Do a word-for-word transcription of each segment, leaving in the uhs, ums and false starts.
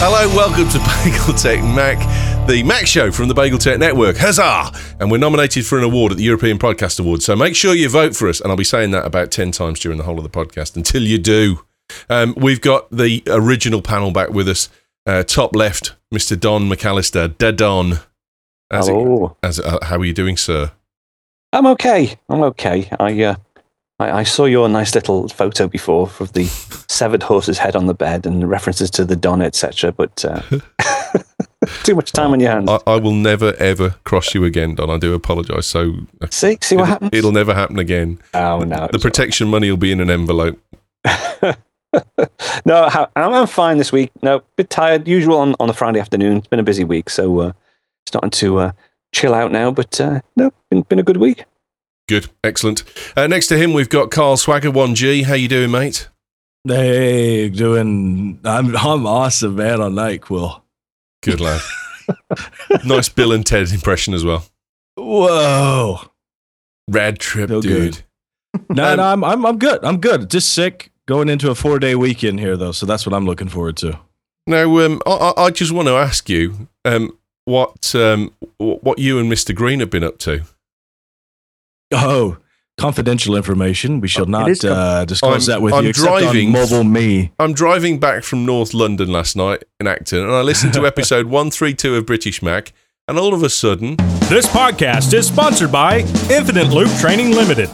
Hello, welcome to Bagel Tech Mac, the Mac show from the Bagel Tech Network. Huzzah! And we're nominated for an award at the European Podcast Awards, so make sure you vote for us. And I'll be saying that about ten times during the whole of the podcast until you do. Um, we've got the original panel back with us. Uh, top left, Mister Don McAllister. Da Don. As Hello. It, as, uh, how are you doing, sir? I'm okay. I'm okay. I, uh, I I saw your nice little photo before of the severed horse's head on the bed and references to the Don, et cetera. But uh, too much time on your hands. I, I will never ever cross you again, Don. I do apologise. So see, see what it'll, happens. It'll never happen again. Oh no! The protection money will be in an envelope. No, how, I'm, I'm fine this week. No, a bit tired. Usual on, on a Friday afternoon. It's been a busy week, so uh, starting to uh, chill out now. But uh, no, been been a good week. Good, excellent. Uh, next to him, we've got Carl Swagger one G. How you doing, mate? Hey, doing. I'm I'm awesome, man. On NyQuil. Good lad. Nice Bill and Ted impression as well. Whoa, rad trip, so dude. No, um, no, I'm I'm I'm good. I'm good. Just sick. Going into a four day weekend here though, so that's what I'm looking forward to. Now, um, I, I just want to ask you, um, what um, what you and Mister Green have been up to. Oh, confidential information. We shall not com- uh, disclose I'm- that with I'm you. Except driving- on Mobile Me. I'm driving back from North London last night in Acton, and I listened to episode one thirty-two of British Mac, and all of a sudden, This podcast is sponsored by Infinite Loop Training Limited.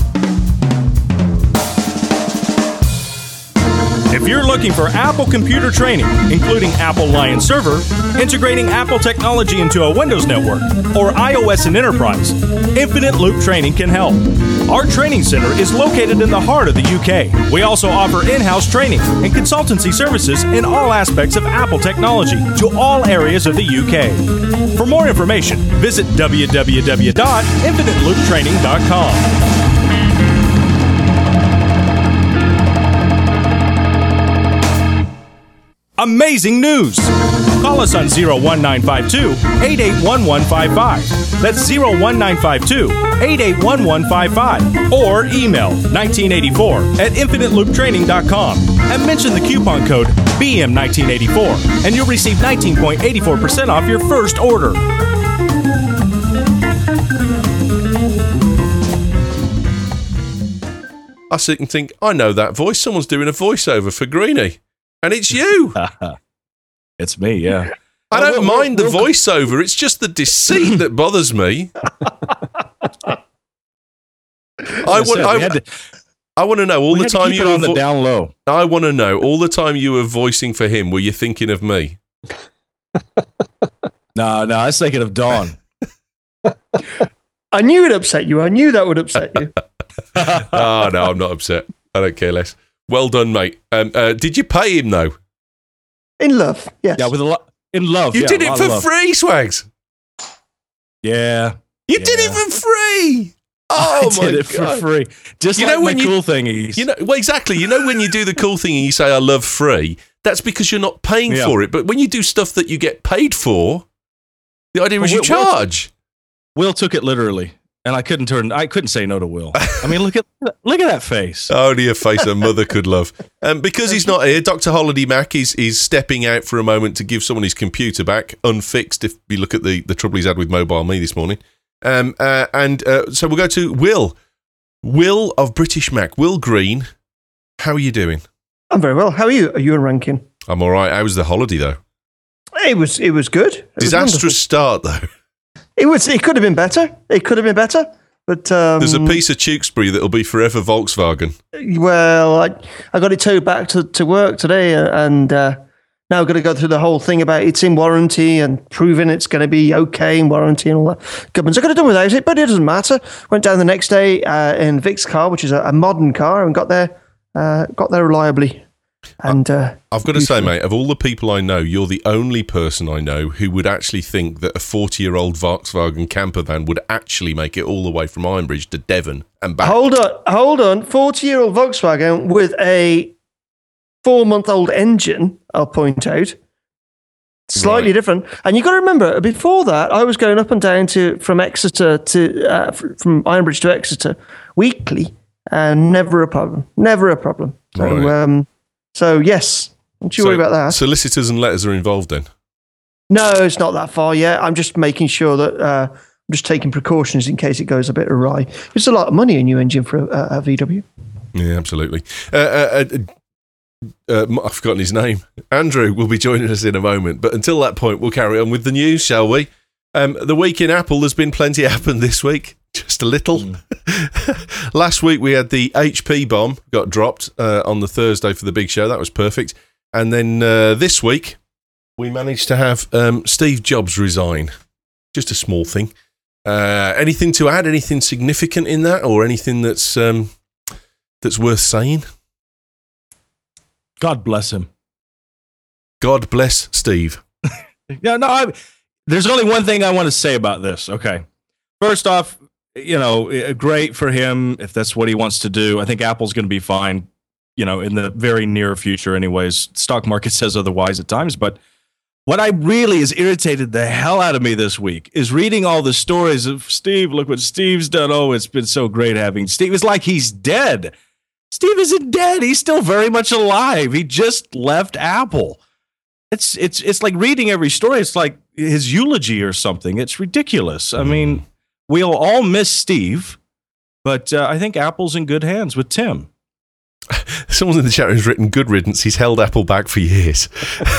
If you're looking for Apple computer training, including Apple Lion Server, integrating Apple technology into a Windows network, or iOS and Enterprise, Infinite Loop Training can help. Our training center is located in the heart of the U K. We also offer in-house training and consultancy services in all aspects of Apple technology to all areas of the U K. For more information, visit w w w dot infinite loop training dot com. Amazing news! Call us on zero one nine five two, eight eight one one five five. That's zero one nine five two, eight eight one one five five. Or email nineteen eighty-four at infinite loop training dot com and mention the coupon code B M nineteen eighty-four and you'll receive nineteen point eight four percent off your first order. I sit and think, I know that voice. Someone's doing a voiceover for Greenie. And it's you. It's me, yeah. I don't Oh, we'll- mind we'll- the voiceover. It's just the deceit that bothers me. I want. said, we I, had to- I want to know all we the had to time keep you it were. on the vo- down low. I want to know all the time you were voicing for him. Were you thinking of me? No, no, I was thinking of Dawn. I knew it upset you. I knew that would upset you. Oh no, I'm not upset. I don't care less. Well done, mate. Um, uh, did you pay him though? In love, yes. Yeah, with a lot in love. You yeah, did a it lot for of love. free, Swags. Yeah, You did it Yeah. for free. Oh I my did it god! for free. Just You like know my when you- cool thingies. You know, well, exactly. You know when you do the cool thing and you say "I love free," that's because you're not paying Yeah. for it. But when you do stuff that you get paid for, the idea is Well, you Will- Will- charge. Will took it literally, and I couldn't turn. I couldn't say no to Will. I mean, look at look at that face. Only a face a mother could love. Um, because he's not here, Doctor Holiday Mac is is stepping out for a moment to give someone his computer back, unfixed, if you look at the, the trouble he's had with Mobile Me this morning. Um, uh, and uh, so we'll go to Will. Will of British Mac. Will Green, how are you doing? I'm very well. How are you? Are you in ranking? I'm all right. How was the holiday, though? It was. It was good. It was Disastrous wonderful. start, though. It was. It could have been better. It could have been better. But um, There's a piece of Tewkesbury that'll be forever Volkswagen. Well, I I got it towed back to, to work today, uh, and uh, now I've got to go through the whole thing about it's in warranty and proving it's going to be okay in warranty and all that. Governments I could have done without it, but it doesn't matter. Went down the next day uh, in Vic's car, which is a, a modern car, and got there uh, got there reliably. And uh, I've got to say, mate, of all the people I know, you're the only person I know who would actually think that a forty-year-old Volkswagen camper van would actually make it all the way from Ironbridge to Devon and back. hold on, hold on, forty-year-old Volkswagen with a four-month-old engine. I'll point out. Slightly Right. different, and you got to remember. Before that, I was going up and down to from Exeter to uh, f- from Ironbridge to Exeter weekly, and never a problem. Never a problem. So, Right. um, so yes, Don't you worry about that. Solicitors and letters are involved then? No, it's not that far yet. I'm just making sure that uh, I'm just taking precautions in case it goes a bit awry. It's a lot of money, a new engine for a, a V W. Yeah, absolutely. Uh, uh, uh, uh, I've forgotten his name. Andrew will be joining us in a moment, but until that point, we'll carry on with the news, shall we? Um, the week in Apple, there's been plenty happened this week. Just a little. Mm. Last week we had the H P bomb got dropped uh, on the Thursday for the big show. That was perfect. And then uh, this week we managed to have um, Steve Jobs resign. Just a small thing. Uh, anything to add? Anything significant in that, or anything that's um, that's worth saying? God bless him. God bless Steve. Yeah, no. I, there's only one thing I want to say about this. Okay, first off, you know, great for him if that's what he wants to do. I think Apple's going to be fine, you know, in the very near future anyways. Stock market says otherwise at times. But what I really has irritated the hell out of me this week is reading all the stories of Steve. Look what Steve's done. Oh, it's been so great having Steve. It's like he's dead. Steve isn't dead. He's still very much alive. He just left Apple. It's it's it's like reading every story. It's like his eulogy or something. It's ridiculous. I mean, we'll all miss Steve, but uh, I think Apple's in good hands with Tim. Someone in the chat room has written, good riddance. He's held Apple back for years.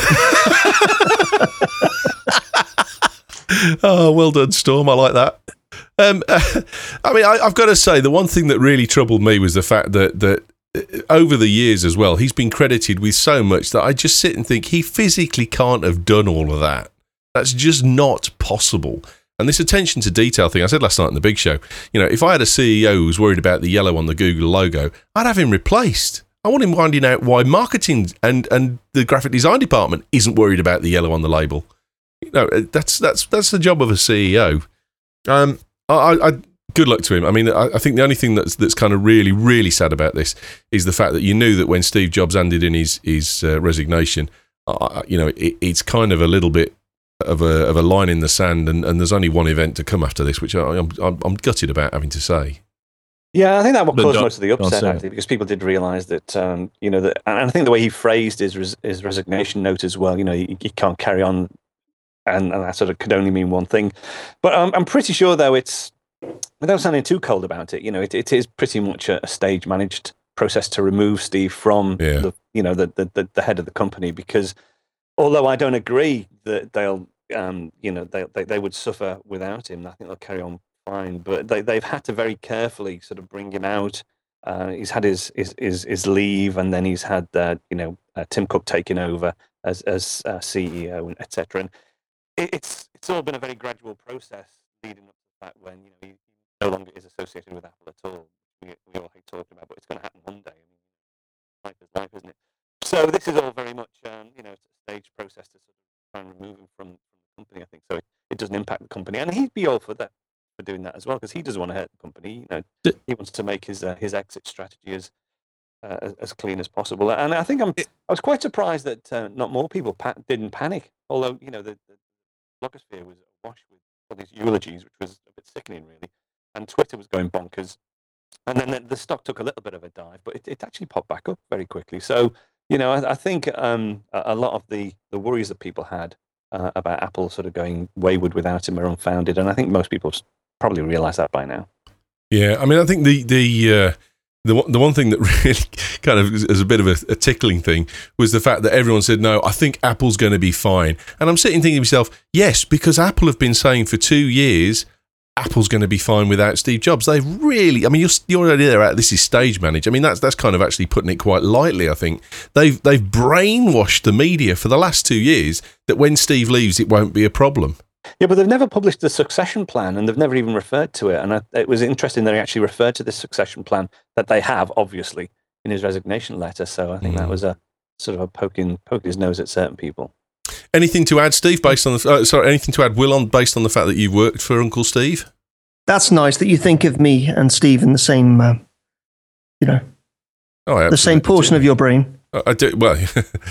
Oh, well done, Storm. I like that. Um, uh, I mean, I, I've got to say, the one thing that really troubled me was the fact that that over the years as well, he's been credited with so much that I just sit and think he physically can't have done all of that. That's just not possible. And this attention to detail thing, I said last night in the big show, you know, if I had a C E O who was worried about the yellow on the Google logo, I'd have him replaced. I want him finding out why marketing and, and the graphic design department isn't worried about the yellow on the label. You know, that's that's that's the job of a C E O. Um, I, I good luck to him. I mean, I, I think the only thing that's that's kind of really really sad about this is the fact that you knew that when Steve Jobs handed in his his uh, resignation, uh, you know, it, it's kind of a little bit of a of a line in the sand, and, and there's only one event to come after this, which I, I'm, I'm I'm gutted about having to say. Yeah, I think that what But caused don't- most of the upset, don't say actually, because people did realise that, um, you know, that, and I think the way he phrased his res- his resignation note as well, you know, you, you can't carry on, and, and that sort of could only mean one thing. But um, I'm pretty sure, though, it's, without sounding too cold about it, you know, it, it is pretty much a, a stage managed process to remove Steve from, Yeah. the, you know, the, the the the head of the company, because although I don't agree that they'll, um, you know, they, they they would suffer without him, I think they'll carry on fine, but they, they've had to very carefully sort of bring him out. Uh, he's had his, his his his leave, and then he's had uh, you know uh, Tim Cook taking over as as uh, C E O, and et cetera. And it, it's it's all been a very gradual process leading up to that when you know he no longer is associated with Apple at all. We, we all hate talking about, but it's going to happen one day. I mean, life is life, isn't it? So this is all very much um, you know it's a stage process to sort of try and remove him from, from the company. I think so. It, it doesn't impact the company, and he'd be all for that. Doing that as well, because he doesn't want to hurt the company. You know, D- he wants to make his uh, his exit strategy as, uh, as as clean as possible. And I think I'm I was quite surprised that uh, not more people pa- didn't panic. Although you know the, the blogosphere was awash with all these eulogies, which was a bit sickening, really. And Twitter was going bonkers. And then the, the stock took a little bit of a dive, but it, it actually popped back up very quickly. So you know, I, I think um, a, a lot of the the worries that people had uh, about Apple sort of going wayward without him are unfounded, and I think most people probably realise that by now. Yeah, I mean, I think the the uh, the one- the one thing that really kind of is a bit of a, a tickling thing was the fact that everyone said, "No, I think Apple's going to be fine." And I'm sitting thinking to myself, "Yes, because Apple have been saying for two years Apple's going to be fine without Steve Jobs." They've really, I mean, you're you're already there. Out. This is stage managed. I mean, that's that's kind of actually putting it quite lightly. I think they've they've brainwashed the media for the last two years that when Steve leaves, it won't be a problem. Yeah, but they've never published the succession plan, and they've never even referred to it. And I, it was interesting that he actually referred to this succession plan that they have, obviously, in his resignation letter. So I think Mm. that was a sort of a poking poking his nose at certain people. Anything to add, Steve? Based on the uh, sorry, anything to add, Will, on based on the fact that you've worked for Uncle Steve? That's nice that you think of me and Steve in the same, uh, you know, Oh, I the same absolutely portion do. of your brain. I I do well,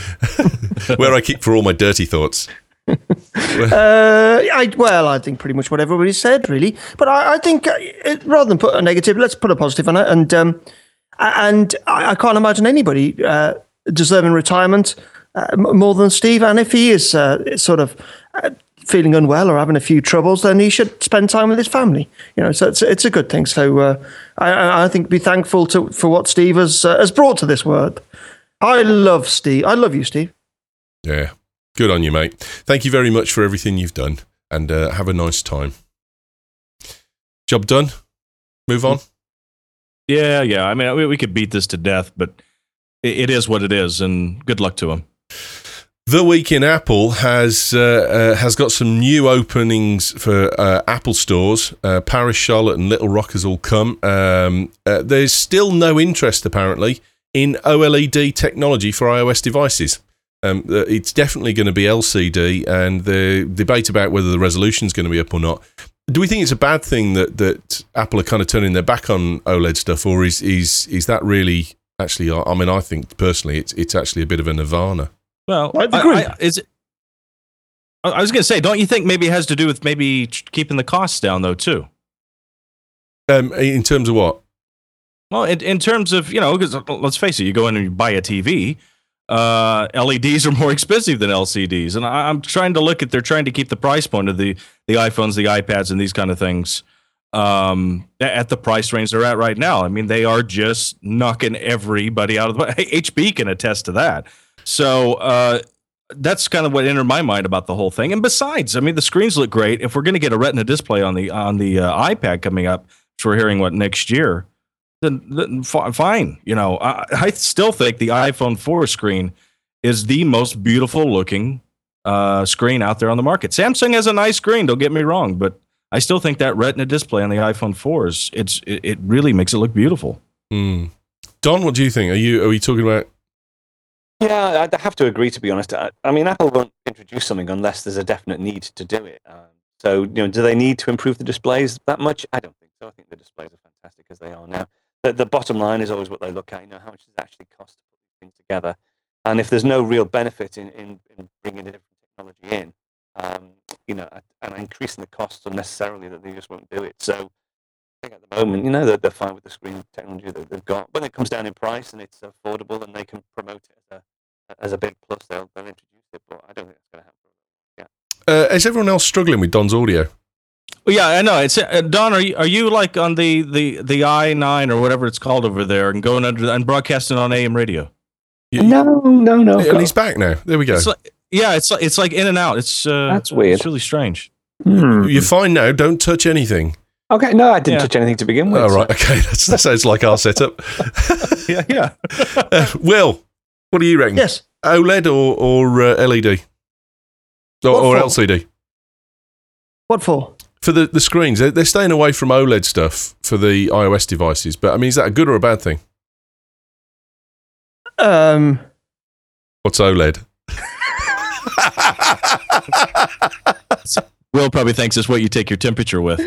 where I keep for all my dirty thoughts. Uh, I, well, I think pretty much what everybody said, really. But I, I think uh, it, rather than put a negative, let's put a positive on it. And um, and I, I can't imagine anybody uh, deserving retirement uh, m- more than Steve. And if he is uh, sort of uh, feeling unwell or having a few troubles, then he should spend time with his family. You know, so it's it's a good thing. So uh, I, I think be thankful to for what Steve has uh, has brought to this world. I love Steve. I love you, Steve. Yeah, good on you, mate. Thank you very much for everything you've done, and uh, have a nice time. Job done. Move on. Yeah, yeah. I mean, we, we could beat this to death, but it, it is what it is, and good luck to him. The Week in Apple has uh, uh, has got some new openings for uh, Apple stores. Uh, Paris, Charlotte, and Little Rock has all come. Um, uh, there's still no interest, apparently, in OLED technology for iOS devices. Um, it's definitely going to be L C D, and the debate about whether the resolution is going to be up or not. Do we think it's a bad thing that, that Apple are kind of turning their back on OLED stuff, or is is is that really actually? I mean, I think personally, it's it's actually a bit of a nirvana. Well, I I, agree. I, is it? I was going to say, don't you think maybe it has to do with maybe keeping the costs down, though, too? Um, in terms of what? Well, in, in terms of, you know, because let's face it, you go in and you buy a T V, uh, L E Ds are more expensive than L C Ds. And I, I'm trying to look at, they're trying to keep the price point of the, the iPhones, the iPads, and these kind of things um, at the price range they're at right now. I mean, they are just knocking everybody out of the H P can attest to that. So uh, that's kind of what entered my mind about the whole thing. And besides, I mean, the screens look great. If we're going to get a Retina display on the on the uh, iPad coming up, which we're hearing what next year, then, then f- fine. You know, I, I still think the iPhone four screen is the most beautiful looking uh, screen out there on the market. Samsung has a nice screen, don't get me wrong, but I still think that Retina display on the iPhone four is it's it, it really makes it look beautiful. Mm. Don, what do you think? Are you are we talking about? Yeah, I'd have to agree, to be honest. I, I mean, Apple won't introduce something unless there's a definite need to do it. Um, so, you know, do they need to improve the displays that much? I don't think so. I think the displays are fantastic as they are now. The, the bottom line is always what they look at, you know, how much does it actually cost to put these things together? And if there's no real benefit in, in, in bringing a different technology in, um, you know, and increasing the costs unnecessarily, that they just won't do it. So, I think at the moment, you know, they're, they're fine with the screen technology that they've got. When it comes down in price and it's affordable and they can promote it as a as a big plus, they'll, they'll introduce it, but I don't think it's going to happen. Yeah. Uh, is everyone else struggling with Don's audio? Well, yeah, I know. It's uh, Don. Are you are you like on the, the, the i nine or whatever it's called over there, and going under and broadcasting on A M radio? You, No, no, no. and he's back now. There we go. It's like, yeah, it's like, it's like in and out. It's uh, That's weird. It's really strange. Hmm. You're fine now. Don't touch anything. Okay, no, I didn't Yeah. touch anything to begin with. Oh, right. Okay. That's, that sounds like our setup. Yeah, yeah. uh, Will, what do you reckon? Yes. OLED or, or uh, L E D? Or, What or for? L C D? What for? For the, the screens. They're, they're staying away from OLED stuff for the iOS devices. But, I mean, is that a good or a bad thing? Um, What's OLED? Will probably thinks it's what you take your temperature with.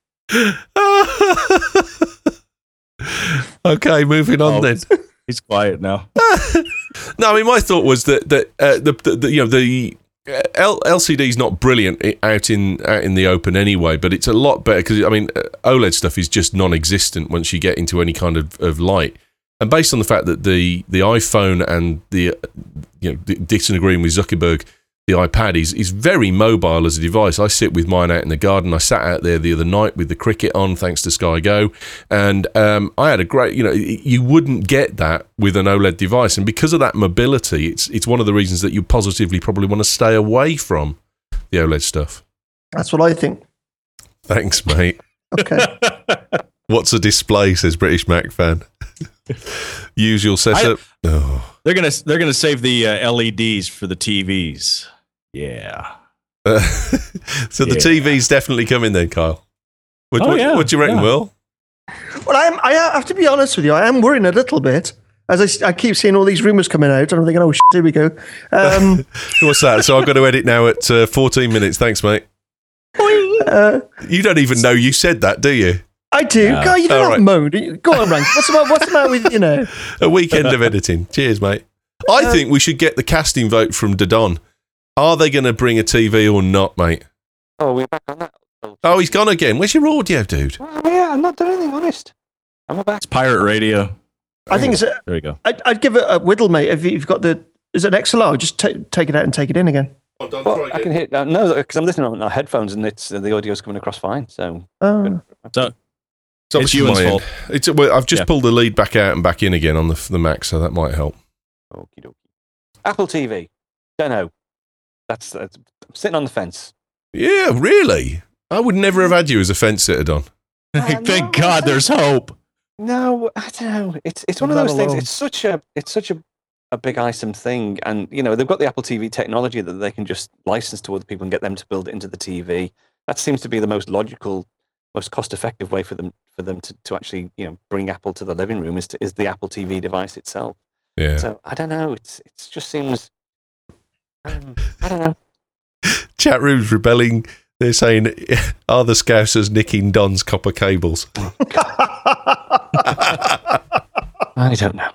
Okay, moving on Oh. then. He's quiet now. No, I mean, my thought was that that uh, the, the, the you know the uh, L- LCD is not brilliant i- out in out in the open anyway, but it's a lot better because I mean uh, OLED stuff is just non-existent once you get into any kind of, of light. And based on the fact that the, the iPhone and the uh, you know disagreeing with Zuckerberg, the iPad is is very mobile as a device. I sit with mine out in the garden. I sat out there the other night with the Cricket on, thanks to Sky Go, and um, I had a great. You know, you wouldn't get that with an OLED device, and because of that mobility, it's it's one of the reasons that you positively probably want to stay away from the OLED stuff. that's what I think. Thanks, mate. Okay. What's a display? Says British Mac fan. Usual setup. Oh. They're gonna they're gonna save the uh, L E Ds for the T Vs. Yeah. Uh, so the Yeah. T V's definitely coming then, Kyle. What, Oh, what, yeah, what do you reckon, yeah. Will? Well, I'm, I have to be honest with you. I am worrying a little bit as I, s- I keep seeing all these rumours coming out, and I'm thinking, oh, shit, here we go. Um, What's that? So I've got to edit now at uh, fourteen minutes. Thanks, mate. uh, You don't even know you said that, do you? I do. No. God, you don't All have right. mode. Go on, Rank. What's the matter? What's the matter with you know? A weekend of editing. Cheers, mate. I think we should get the casting vote from Dodon. Are they going to bring a T V or not, mate? Oh, we're back on that. Oh, he's gone again. Where's your audio, dude? Oh, yeah, I'm not doing anything, honest. I'm back. It's pirate radio. I think it's. A, There you go. I'd, I'd give it a whittle, mate. If you've got the is it an X L R? Just t- take it out and take it in again. I'm done. Well, I can hear uh, no, because I'm listening on our headphones and it's uh, the audio's coming across fine. So, Oh. So It's obviously Ewan's my end. fault. It's well, I've just Yeah. pulled the lead back out and back in again on the the Mac, so that might help. okie dokie. Apple T V. Don't know. That's, that's I'm sitting on the fence. Yeah, really. I would never have had you as a fence sitter, Don. Thank no, God there's hope. No, I don't know. It's it's one of Not those things. alone. It's such a it's such a, a big item thing, and you know they've got the Apple T V technology that they can just license to other people and get them to build it into the T V. That seems to be the most logical, most cost-effective way for them for them to, to actually you know bring Apple to the living room is to, is the Apple T V device itself. Yeah. So I don't know. It's it just seems. Um, I don't know. Chat room's rebelling. They're saying, "Are the Scousers nicking Don's copper cables?" I don't know.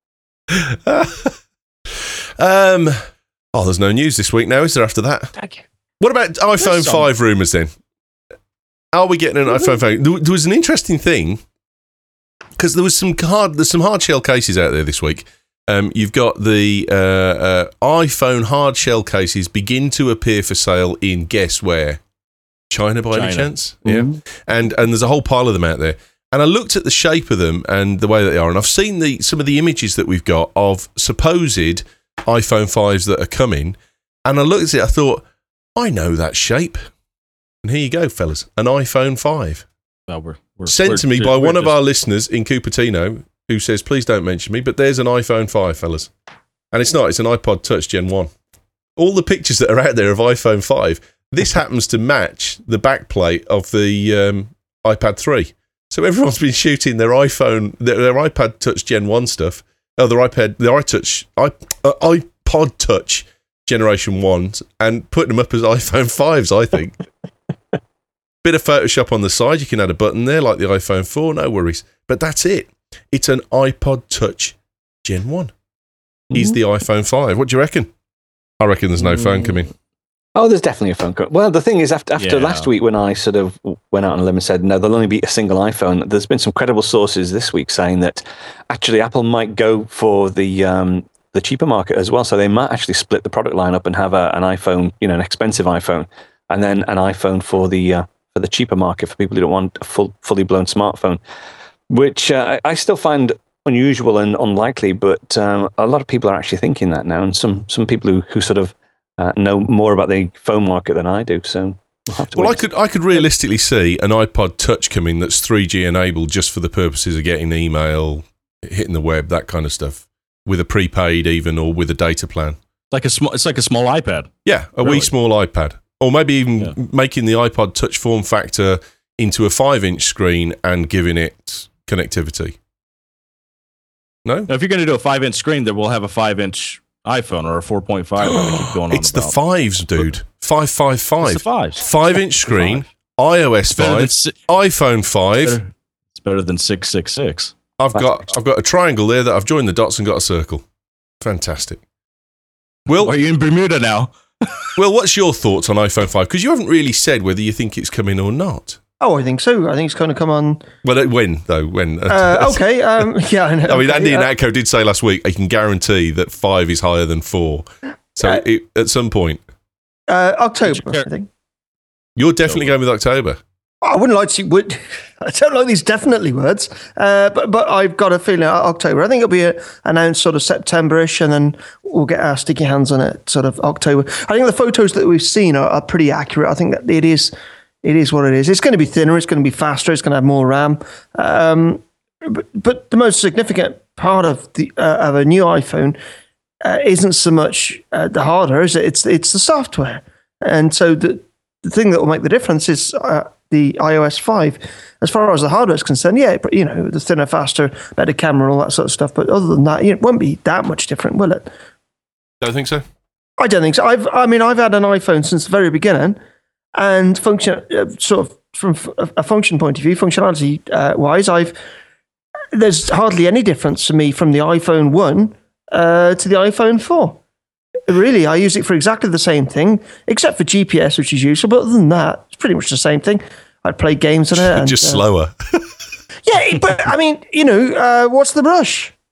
um. Oh, there's no news this week now, is there? After that, Thank you. what about iPhone some. five rumours then? Are we getting an iPhone five? There there was an interesting thing because there was some hard. There's some hard shell cases out there this week. Um, you've got the uh, uh, iPhone hard shell cases begin to appear for sale in guess where? China by any China. chance? Yeah, and and there's a whole pile of them out there. And I looked at the shape of them and the way that they are, and I've seen the some of the images that we've got of supposed iPhone fives that are coming. And I looked at it, I thought, I know that shape. And here you go, fellas, an iPhone five. Well, we're, we're, Sent we're- to me by we're one of just- our listeners in Cupertino who says, please don't mention me, but there's an iPhone five, fellas. And it's not, it's an iPod Touch Gen one. All the pictures that are out there of iPhone five, this happens to match the backplate of the um, iPad three. So everyone's been shooting their iPhone, their, their iPad Touch Gen one stuff, oh, their iPad, their iTouch, i uh, iPod Touch Generation ones, and putting them up as iPhone fives, I think. Bit of Photoshop on the side, you can add a button there like the iPhone four, no worries. But that's it. It's an iPod Touch Gen one. Is the iPhone five. What do you reckon? I reckon there's no phone coming. Oh, there's definitely a phone call. Well, the thing is, after after Yeah. last week when I sort of went out on a limb and said, no, there'll only be a single iPhone, there's been some credible sources this week saying that actually Apple might go for the um, the cheaper market as well. So they might actually split the product line up and have a, an iPhone, you know, an expensive iPhone, and then an iPhone for the uh, for the cheaper market for people who don't want a full, fully blown smartphone, which uh, I still find unusual and unlikely. But um, a lot of people are actually thinking that now, and some some people who, who sort of Uh, know more about the phone market than I do, so we'll have to Well, I wait. could I could realistically see an iPod Touch coming that's three G enabled just for the purposes of getting email, hitting the web, that kind of stuff, with a prepaid even or with a data plan. like a small. It's like a small iPad. Yeah, a Really? wee small iPad, or maybe even Yeah. making the iPod Touch form factor into a five-inch screen and giving it connectivity. No, Now, if you're going to do a five-inch screen, then we'll have a five-inch iPhone or a four point five. that they keep going on it's the about. fives, dude. Five five It's five. the fives. Five-inch screen, iOS Better than five, si- iPhone five. better- It's better than six six six. I've got I've got a triangle there that I've joined the dots and got a circle. Fantastic. Will, Are you in Bermuda now? Will, what's your thoughts on iPhone five? Because you haven't really said whether you think it's coming or not. Oh, I think so. I think it's going to come on. Well, uh, when though? When? Uh, okay. Um, yeah, I know. I mean, Andy Okay, and uh, Atco did say last week I can guarantee that five is higher than four. So Uh, it, at some point, uh, October, care- I think. you're definitely going with October. I wouldn't like to. Would I don't like these definitely words, uh, but but I've got a feeling uh, October. I think it'll be uh announced sort of September-ish, and then we'll get our sticky hands on it sort of October. I think the photos that we've seen are, are pretty accurate. I think that it is it is what it is. It's going to be thinner. It's going to be faster. It's going to have more RAM. Um, but but the most significant part of the uh, of a new iPhone uh, isn't so much uh, the hardware, is it? It's it's the software, and so the the thing that will make the difference is uh, the iOS five. As far as the hardware is concerned, yeah, but you know, the thinner, faster, better camera, all that sort of stuff. But other than that, it won't be that much different, will it? Don't think so. I don't think so. I've, I mean, I've had an iPhone since the very beginning, and function, uh, sort of from f- a function point of view, functionality uh, wise, I've there's hardly any difference for me from the iPhone one uh, to the iPhone four. Really, I use it for exactly the same thing, except for G P S, which is useful. But other than that, it's pretty much the same thing. I play games on it. And, Just uh, slower. Yeah, but I mean, you know, uh, what's the rush?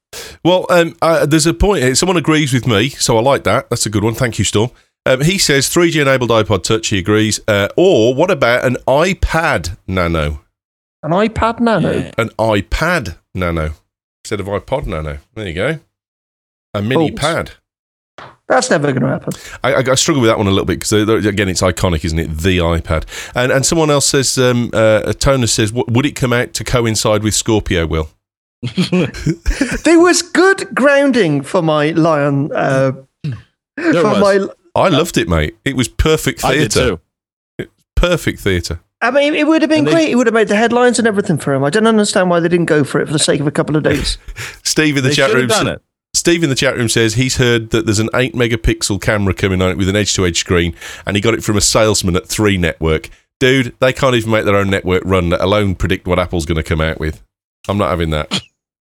Well, um, uh, there's a point. Someone agrees with me, so I like that. That's a good one. Thank you, Storm. Um, he says three G enabled iPod Touch. He agrees. Uh, or what about an iPad Nano? An iPad Nano. Yeah. An iPad Nano instead of iPod Nano. There you go. A mini Balls. pad. That's never going to happen. I, I, I struggle with that one a little bit because again, it's iconic, isn't it? The iPad. And and someone else says, um, uh, Tona says, w- would it come out to coincide with Scorpio? Will There was good grounding for my Lion. Uh, There for was. my. I loved it, mate. It was perfect I did theatre. too. Perfect theatre. I mean, it would have been And they- great. It would have made the headlines and everything for him. I don't understand why they didn't go for it for the sake of a couple of days. Steve in the They chat should room. have done it. Steve in the chat room says he's heard that there's an eight megapixel camera coming on it with an edge-to-edge screen, and he got it from a salesman at three Network. Dude, they can't even make their own network run, let alone predict what Apple's going to come out with. I'm not having that.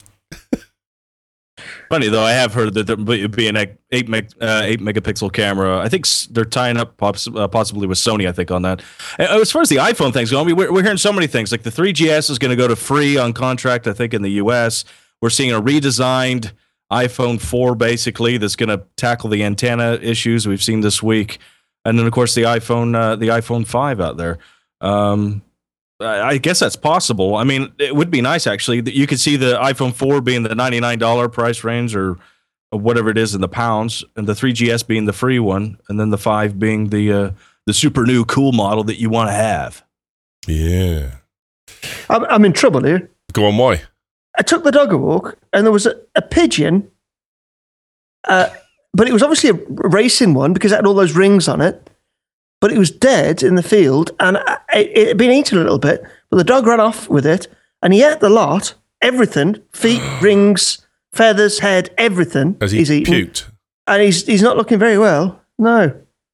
Funny though, I have heard that there would be an eight meg, uh, eight megapixel camera. I think s- they're tying up poss- uh, possibly with Sony. I think on that. And as far as the iPhone things go, I mean, we're, we're hearing so many things. Like the three G S is going to go to free on contract. I think in the U S we're seeing a redesigned iPhone four basically that's going to tackle the antenna issues we've seen this week, and then of course the iPhone uh, the iPhone five out there. Um, I I guess that's possible. I mean, it would be nice actually that you could see the iPhone four being the ninety-nine dollars price range or, or whatever it is in the pounds, and the three G S being the free one, and then the five being the uh, the super new cool model that you want to have. Yeah. I'm, I'm in trouble here. Go on, why? I took the dog a walk, and there was a, a pigeon, uh, but it was obviously a racing one because it had all those rings on it. But it was dead in the field, and it, it had been eaten a little bit. But the dog ran off with it, and he ate the lot, everything, feet, rings, feathers, head, everything. Has he he's eaten, puked? and he's he's not looking very well. No,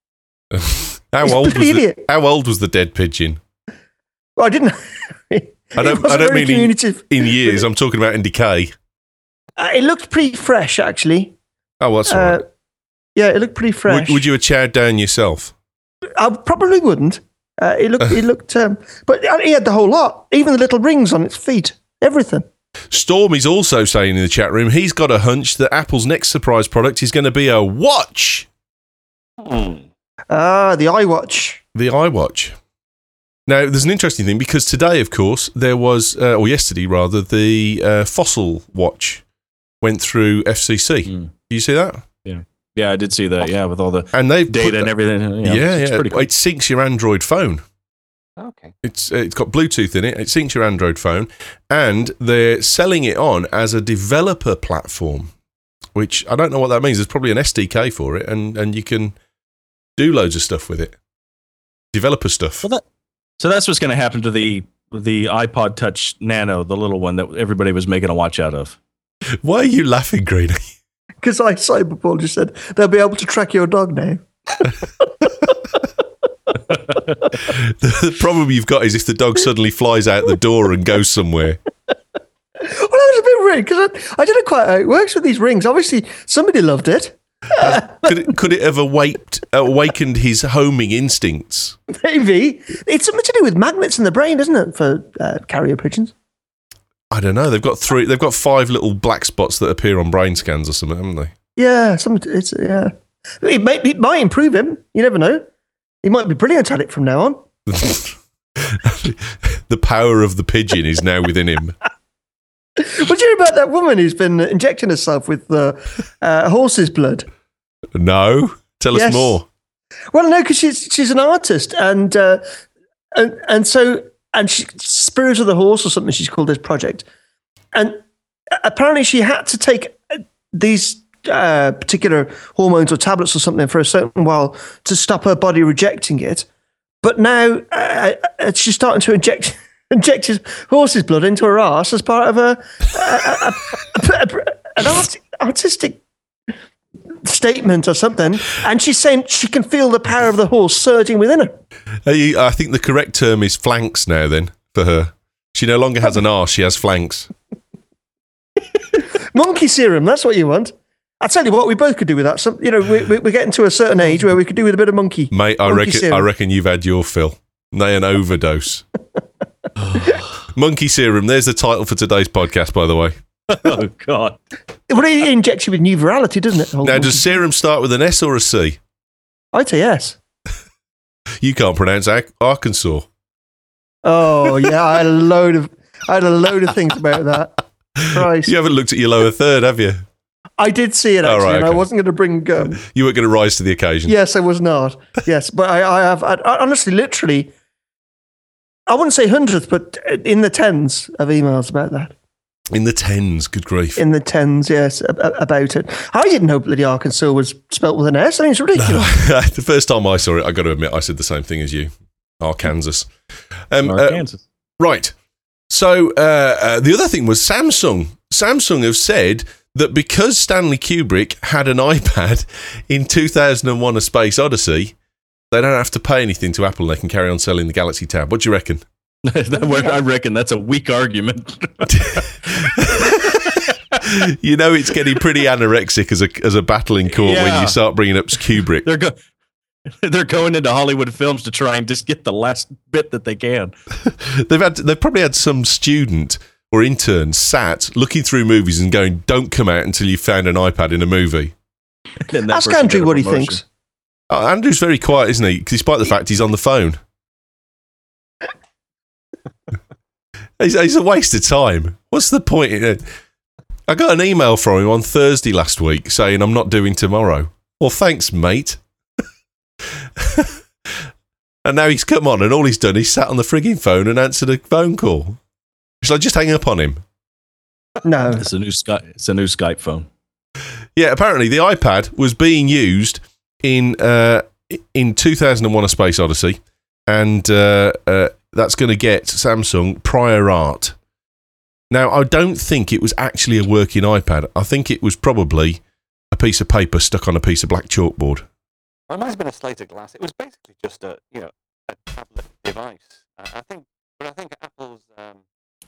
How He's a old was bloody the, idiot. How old was the dead pigeon? well, I didn't. I don't. I don't mean in, in years. I'm talking about in decay. Uh, it looked pretty fresh, actually. Oh, well, that's all Uh, right. yeah, it looked pretty fresh. Would, would you have chowed down yourself? I probably wouldn't. Uh, it looked, it looked, um, but he had the whole lot, even the little rings on its feet, everything. Stormy's also saying in the chat room he's got a hunch that Apple's next surprise product is going to be a watch. Ah, the iWatch. The iWatch. Now, there's an interesting thing because today, of course, there was, uh, or yesterday rather, the uh, Fossil watch went through F C C. Mm. Do you see that? Yeah, I did see that. Yeah, with all the And they've data put and that- everything. Yeah, yeah. it's pretty cool. It syncs your Android phone. Okay. It's uh, it's got Bluetooth in it. It syncs your Android phone, and they're selling it on as a developer platform, which I don't know what that means. There's probably an S D K for it, and, and you can do loads of stuff with it, developer stuff. Well, that, so that's what's going to happen to the the iPod Touch Nano, the little one that everybody was making a watch out of. Why are you laughing, Greeny? Because I Cyberpaul just said they'll be able to track your dog now. The problem you've got is if the dog suddenly flies out the door and goes somewhere. Well, that was a bit weird because I, I don't know quite how it works with these rings. Obviously, somebody loved it. Could it, could it have awaked, awakened his homing instincts? Maybe it's something to do with magnets in the brain, isn't it, for uh, carrier pigeons? I don't know. They've got three. They've got five little black spots that appear on brain scans or something, haven't they? Yeah, something. It's yeah. It, may, it might improve him. You never know. He might be brilliant at it from now on. The power of the pigeon is now within him. What do you hear about that woman who's been injecting herself with uh, uh, horse's blood? No, tell us Yes. more. Well, no, because she's she's an artist, and uh, and and so and she, Spirit of the Horse or something she's called this project, and apparently she had to take uh, these uh, particular hormones or tablets or something for a certain while to stop her body rejecting it. But now uh, uh, she's starting to inject inject his horse's blood into her arse as part of a, a, a, a, a an art, artistic statement or something, and she's saying she can feel the power of the horse surging within her. Hey, I think the correct term is flanks now. Then for her, she no longer has an arse; she has flanks. Monkey serum, that's what you want. I tell you what, we both could do with that. Some, you know, we, we, we're getting to a certain age where we could do with a bit of monkey. Mate, I monkey reckon serum. I reckon you've had your fill. They an overdose. Monkey serum. There's the title for today's podcast, by the way. Oh, God. Well, it injects you with new virality, doesn't it? Now, does serum start with an S or a C? I'd say yes. You can't pronounce Ar- Arkansas. Oh, yeah. I had a load of, I had a load of things about that. Christ. You haven't looked at your lower third, have you? I did see it, Oh, actually, right, and I okay. wasn't going to bring... Um, You weren't going to rise to the occasion. yes, I was not. Yes, but I, I have, I, I honestly, literally, I wouldn't say hundreds, but in the tens of emails about that. In the tens, good grief. In the tens, yes, ab- about it. I didn't know bloody Arkansas was spelt with an S. I mean, it's ridiculous. The first time I saw it, I got to admit, I said the same thing as you. Arkansas. Um, uh, Arkansas. right. So uh, uh, the other thing was Samsung. Samsung have said that because Stanley Kubrick had an iPad in two thousand one: A Space Odyssey, they don't have to pay anything to Apple. They can carry on selling the Galaxy Tab. What do you reckon? I reckon that's a weak argument. You know, it's getting pretty anorexic as a as a battle in court when Yeah. you start bringing up Kubrick. They're go- they're going into Hollywood films to try and just get the last bit that they can. They've had they've probably had some student or intern sat looking through movies and going, "Don't come out until you found an iPad in a movie." And that Ask person Andrew got a what he promotion. thinks. Oh, Andrew's very quiet, isn't he? Despite the fact he's on the phone. He's, he's a waste of time. What's the point in it? I got an email from him on Thursday last week saying I'm not doing tomorrow. Well, thanks, mate. And now he's come on and all he's done is sat on the frigging phone and answered a phone call. Shall I just hang up on him? No. It's a new Skype. It's a new Skype phone. Yeah, apparently the iPad was being used in uh, in two thousand one: A Space Odyssey, and uh, uh, that's going to get Samsung prior art. Now, I don't think it was actually a working iPad. I think it was probably a piece of paper stuck on a piece of black chalkboard. Well, it might have been a slate of glass. It was basically just a, you know, a tablet device. Uh, I think, but I think Apple's um,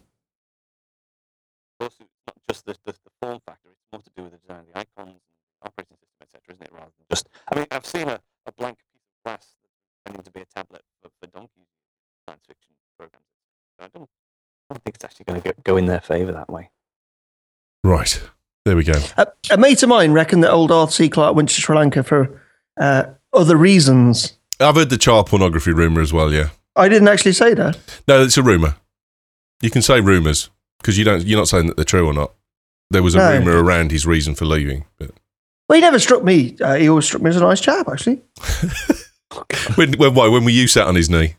lawsuit is not just the, the, the form factor. It's more to do with the design, the icons, and operating system, et cetera, isn't it? Rather than just, I mean, I've seen a, a blank piece of glass that's turning to be a tablet for, for donkeys, science fiction programs. So I don't, I don't think it's actually going to go, go in their favour that way. Right. There we go. A, a mate of mine reckoned that old Arthur C. Clarke went to Sri Lanka for uh, other reasons. I've heard the child pornography rumour as well, yeah. I didn't actually say that. No, it's a rumour. You can say rumours, because you don't, you're not saying that they're true or not. There was a No. rumour around his reason for leaving. But Well, he never struck me. Uh, he always struck me as a nice chap, actually. when, when, why? When were you sat on his knee?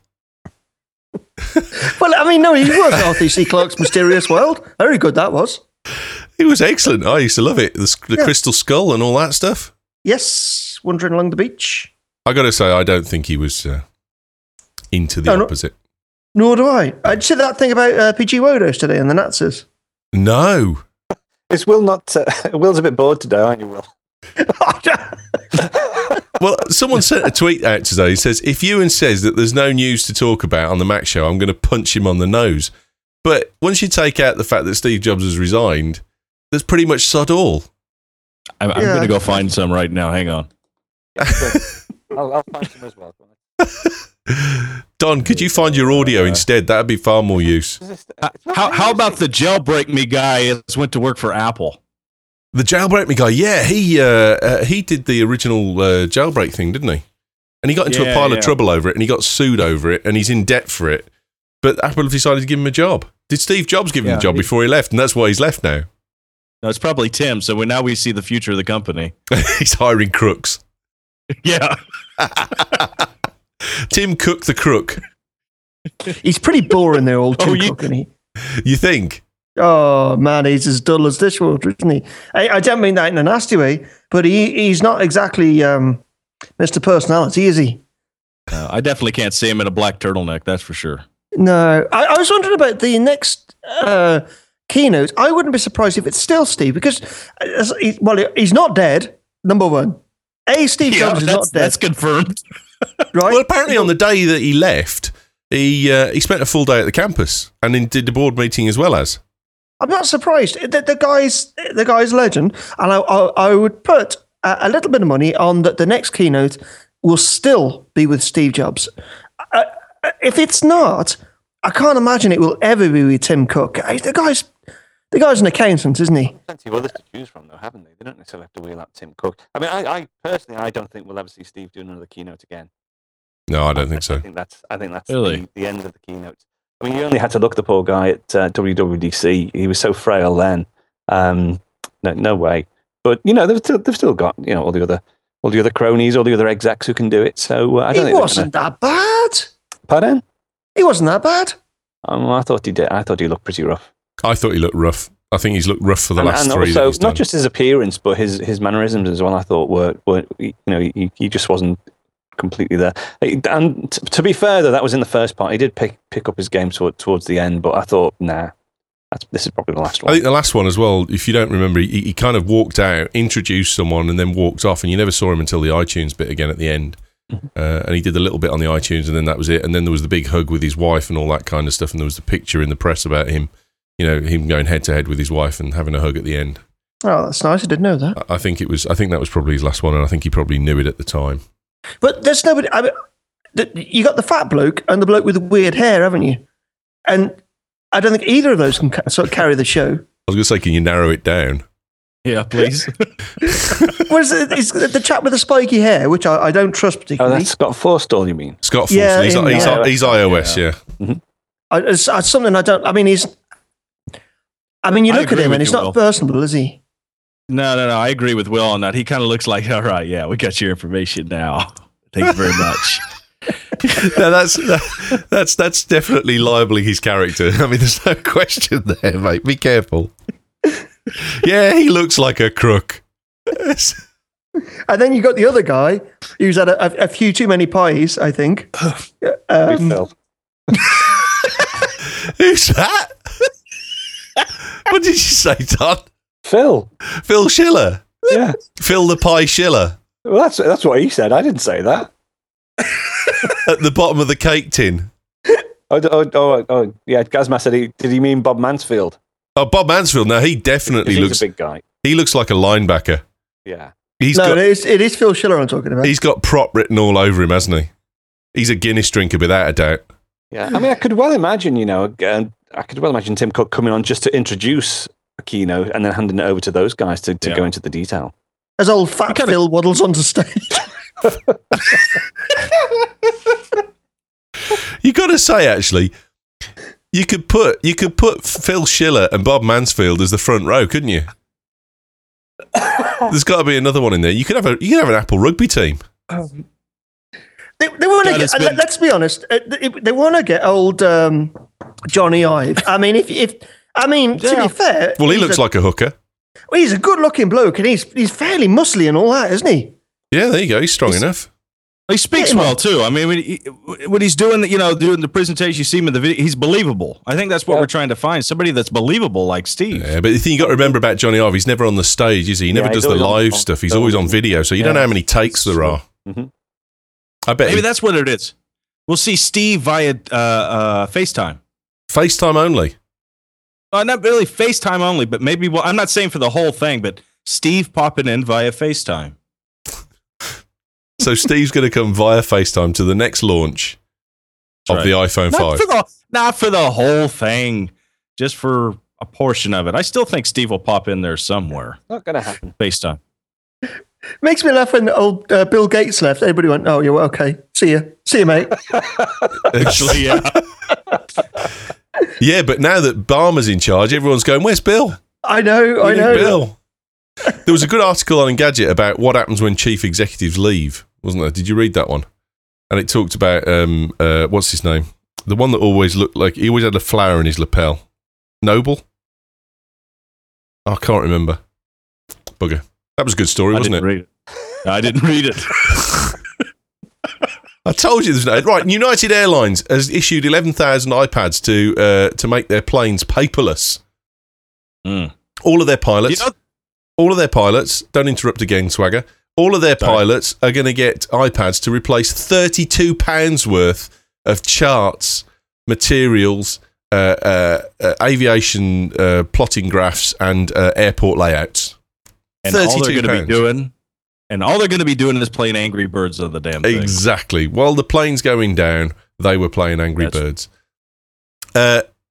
Well, I mean, no, he was Arthur C. Clarke's Mysterious World. Very good that was. It was excellent. I used to love it. The, s- the Yeah. crystal skull and all that stuff. Yes, wandering along the beach. I got to say, I don't think he was uh, into the No, no. opposite. Nor do I. I did you see that thing about uh, P G Wodos today and the Nazis. No. Is Will not? Uh, Will's a bit bored today, aren't you, Will? Well, someone sent a tweet out today. It says, if Ewan says that there's no news to talk about on the Mac Show, I'm going to punch him on the nose. But once you take out the fact that Steve Jobs has resigned, there's pretty much sod all. I'm, I'm Yeah. going to go find some right now. Hang on. I'll, I'll find some as well. Don, could you find your audio instead? That'd be far more use. How, how, how about the jailbreak me guy that's went to work for Apple? The jailbreak me guy, yeah, he uh, uh, he did the original uh, jailbreak thing, didn't he? And he got into a Yeah, pile yeah. of trouble over it, and he got sued over it, and he's in debt for it. But Apple have decided to give him a job. Did Steve Jobs give him Yeah, the job he- before he left, and that's why he's left now? No, it's probably Tim. So we, now we see the future of the company. He's hiring crooks. Yeah. Tim Cook the crook. He's pretty boring, there, old Tim Oh, you- Cook, isn't he? You think? Oh, man, he's as dull as dishwater, isn't he? I, I don't mean that in a nasty way, but he, he's not exactly um, Mister Personality, is he? Uh, I definitely can't see him in a black turtleneck. That's for sure. No. I, I was wondering about the next uh, keynote. I wouldn't be surprised if it's still Steve, because, uh, as he, well, he's not dead, number one. A, Steve Yeah, Jobs is that's, not dead, that's confirmed. right? Well, apparently on the day that he left, he uh, he spent a full day at the campus and then did the board meeting as well as. I'm not surprised. The, the guy's the guy's legend, and I I, I would put a, a little bit of money on that. The next keynote will still be with Steve Jobs. Uh, if it's not, I can't imagine it will ever be with Tim Cook. Uh, The guy's The guy's an accountant, isn't he? Plenty of others to choose from, though, haven't they? They don't necessarily have to wheel out Tim Cook. I mean, I, I personally, I don't think we'll ever see Steve doing another keynote again. No, I don't think so. I think that's, I think that's Really? the, the end of the keynote. I mean, you only had to look at the poor guy at uh, W W D C. He was so frail then. Um, no, no way. But you know, they've still, they've still got you know all the other, all the other cronies, all the other execs who can do it. So uh, I don't He think wasn't gonna... that bad. Pardon? He wasn't that bad. Um, I thought he did. I thought he looked pretty rough. I thought he looked rough. I think he's looked rough for the and, last and three. also, that he's not done. just his appearance, but his his mannerisms as well. I thought were were you know he, he just wasn't completely there. And t- to be fair, though, that was in the first part. He did pick pick up his game toward, towards the end, but I thought, nah, that's, this is probably the last I one. think the last one as well, if you don't remember, he, he kind of walked out, introduced someone, and then walked off, and you never saw him until the iTunes bit again at the end. Mm-hmm. Uh, and he did a little bit on the iTunes, and then that was it. And then there was the big hug with his wife and all that kind of stuff, and there was the picture in the press about him, you know, him going head to head with his wife and having a hug at the end. Oh, that's nice. I didn't know that. I, I think it was. I think that was probably his last one, and I think he probably knew it at the time. But there's nobody. I mean, th- you got the fat bloke and the bloke with the weird hair, haven't you? And I don't think either of those can ca- sort of carry the show. I was going to say, can you narrow it down? Yeah, please. Whereas it- it's the chap with the spiky hair, which I, I don't trust Oh, particularly. that's Scott Forstall, you mean? Scott Forstall. Yeah, he's, him, he's, yeah. he's iOS, yeah. I, it's, it's something I don't. I mean, he's. I mean, you I look at agree him with and he's you, not Will. personable, is he? No, no, no. I agree with Will on that. He kind of looks like, all right, yeah, we got your information now. Thank you very much. No, that's that, that's that's definitely libeling his character. I mean, there's no question there, mate. Be careful. Yeah, he looks like a crook. And then you got the other guy who's had a, a, a few too many pies, I think. Um, Phil. Who's that? What did you say, Don? Phil. Phil Schiller. Yeah. Phil the Pie Schiller Well, that's that's what he said. I didn't say that. at the bottom of the cake tin. Oh, oh, oh, oh yeah. Gazma said he did. He mean Bob Mansfield? Oh, Bob Mansfield. Now he 'Cause definitely he's looks. a big guy. He looks like a linebacker. Yeah. He's no, got. it is, it is Phil Schiller I'm talking about. He's got prop written all over him, hasn't he? He's a Guinness drinker without a doubt. Yeah. I mean, I could well imagine. You know, um, I could well imagine Tim Cook coming on just to introduce a keynote and then handing it over to those guys to, to Yeah. go into the detail. As old fat kinda- Phil waddles onto stage. You got to say, actually, you could put you could put Phil Schiller and Bob Mansfield as the front row, couldn't you? There's got to be another one in there. You could have a you could have an Apple rugby team. They, they want to God, get. it's uh, been- Let's be honest. uh, They, they want to get old um, Johnny Ive. I mean, if if I mean to Yeah. be fair, Well, he he's looks a, like a hooker. well, he's a good-looking bloke, and he's he's fairly muscly and all that, isn't he? Yeah, there you go. He's strong enough. He speaks Hit him well up. too. I mean, when, he, when he's doing the, you know, doing the presentation, you see him in the video. He's believable. I think that's what Yeah. we're trying to find. Somebody that's believable, like Steve. Yeah, but the thing you got to remember about Johnny Ive, he's never on the stage, is he? He never Yeah, does he's the always on- live on stuff. He's film, always on isn't he? video, so you don't know how many takes there are. Mhm. I bet Maybe he, that's what it is. We'll see Steve via uh, uh, FaceTime. FaceTime only. Uh, not really FaceTime only, but maybe. Well, I'm not saying for the whole thing, but Steve popping in via FaceTime. So Steve's going to come via FaceTime to the next launch That's of the iPhone Not five. for the not for the whole thing, just for a portion of it. I still think Steve will pop in there somewhere. Not going to happen. FaceTime. Makes me laugh when old uh, Bill Gates left. Everybody went, "Oh, you're okay. See you, see you, mate." Actually, yeah. Yeah, but now that Barmer's in charge, everyone's going, "Where's Bill? I know, I We need know. Bill." There was a good article on Engadget about what happens when chief executives leave, wasn't there? Did you read that one? And it talked about um, uh, what's his name, the one that always looked like he always had a flower in his lapel. Noble. I can't remember. Bugger. That was a good story, I wasn't didn't it? read it. I didn't read it. I told you there's no right. United Airlines has issued eleven thousand iPads to uh, to make their planes paperless. Mm. All of their pilots, You know- all of their pilots. Don't interrupt again, Swagger. All of their Sorry. pilots are going to get iPads to replace thirty-two pounds worth of charts, materials, uh, uh, uh, aviation uh, plotting graphs, and uh, airport layouts. And all they're thirty-two going to be pounds. doing, and all they're going to be doing is playing Angry Birds of the damn thing. Exactly. While the plane's going down, they were playing Angry That's- Birds. Uh,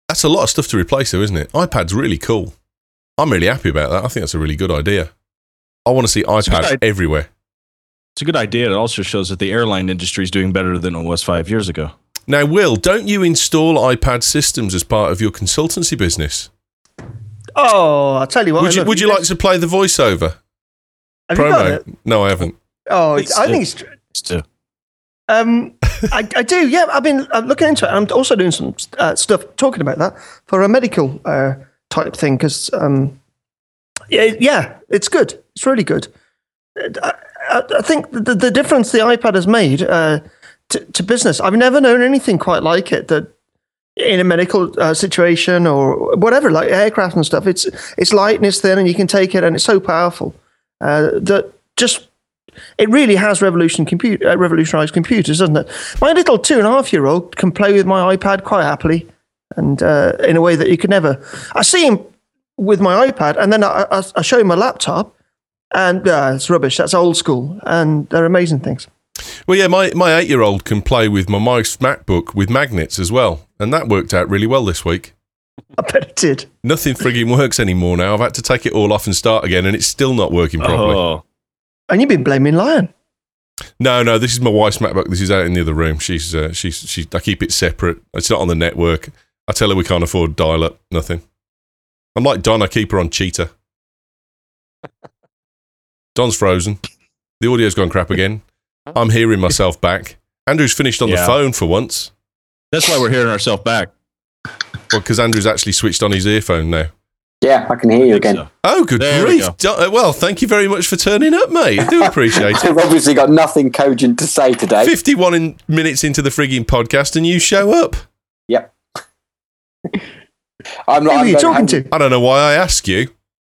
That's a lot of stuff to replace, though, isn't it? iPad's really cool. I'm really happy about that. I think that's a really good idea. I want to see iPad everywhere. It's a good idea. It also shows that the airline industry is doing better than it was five years ago. Now, Will, don't you install iPad systems as part of your consultancy business? Oh, I'll tell you what. Would you, look, would you like to play the voiceover? Have you got it? No, I haven't. Oh, it's, I think it's... It's too. Um, I, I do, yeah. I've been uh, looking into it. I'm also doing some uh, stuff talking about that for a medical uh, type thing because, um, yeah, yeah, it's good. It's really good. I, I, I think the, the difference the iPad has made uh, to, to business, I've never known anything quite like it. That in a medical uh, situation or whatever, like aircraft and stuff, it's it's light and it's thin and you can take it and it's so powerful uh, that just. It really has revolution compu- uh, revolutionized computers, doesn't it? My little two and a half year old can play with my iPad quite happily and uh, in a way that you could never. I see him with my iPad and then I, I, I show him my laptop and uh, it's rubbish. That's old school and they're amazing things. Well, yeah, my, my eight year old can play with my Mike's MacBook with magnets as well. And that worked out really well this week. I bet it did. Nothing frigging works anymore now. I've had to take it all off and start again and it's still not working properly. Oh. And you've been blaming Lion. No, no, this is my wife's MacBook. This is out in the other room. She's, uh, she's, she. I keep it separate. It's not on the network. I tell her we can't afford dial-up. Nothing. I'm like Don. I keep her on Cheetah. Don's frozen. The audio's gone crap again. I'm hearing myself back. Andrew's finished on Yeah. the phone for once. That's why we're hearing ourselves back. Well, because Andrew's actually switched on his earphone now. Yeah, I can hear you again. So. Oh, good There we grief. go. Don- uh, well, thank you very much for turning up, mate. I do appreciate it. I've obviously got nothing cogent to say today. fifty-one in, minutes into the frigging podcast and you show up. Yep. I'm Who are I'm you very talking happy- to? I don't know why I ask you.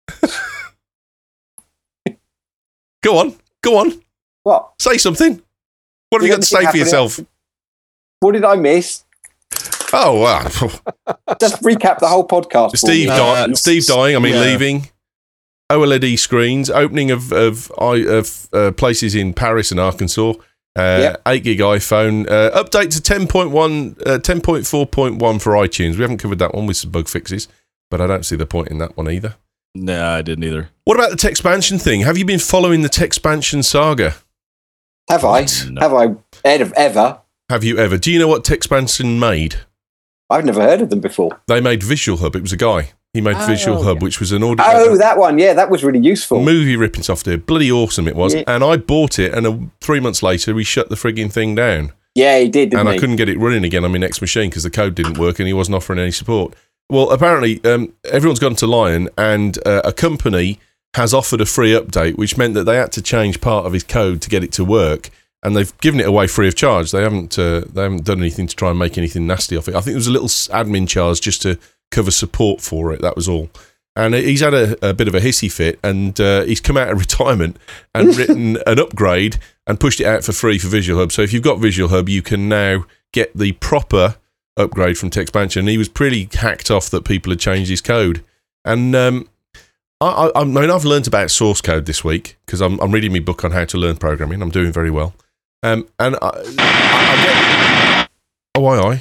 Go on. Go on. What? Say something. What have you got to say for yourself? What did I miss? Oh, wow. Just recap the whole podcast. for Steve, me. di- Uh, Steve dying, I mean, yeah. leaving. OLED screens, opening of, of, I- of uh, places in Paris and Arkansas. Uh, Yep. eight gig iPhone. Uh, update to ten point one, uh, ten point four point one for iTunes. We haven't covered that one with some bug fixes, but I don't see the point in that one either. No, I didn't either. What about the Texpansion thing? Have you been following the Texpansion saga? Have I? No. Have I ever? ever? Have you ever? Do you know what Texpansion made? I've never heard of them before. They made Visual Hub. It was a guy. He made Oh, Visual Hub, yeah. which was an audio Oh, that one. Yeah, that was really useful. movie ripping software. Bloody awesome it was. Yeah. And I bought it, and uh, three months later, he shut the frigging thing down. Yeah, he did, didn't and he? I couldn't get it running again on my next machine because the code didn't work and he wasn't offering any support. Well, apparently, um, everyone's gone to Lion, and uh, a company has offered a free update, which meant that they had to change part of his code to get it to work. And they've given it away free of charge. They haven't uh, they haven't done anything to try and make anything nasty off it. I think there was a little s- admin charge just to cover support for it. That was all. And he's had a, a bit of a hissy fit, and uh, he's come out of retirement and written an upgrade and pushed it out for free for Visual Hub. So if you've got Visual Hub, you can now get the proper upgrade from Texpansion. And he was pretty hacked off that people had changed his code. And um, I, I, I mean, I've learned about source code this week because I'm, I'm reading my book on how to learn programming. I'm doing very well. Um, and I, I, I get... Oh, aye,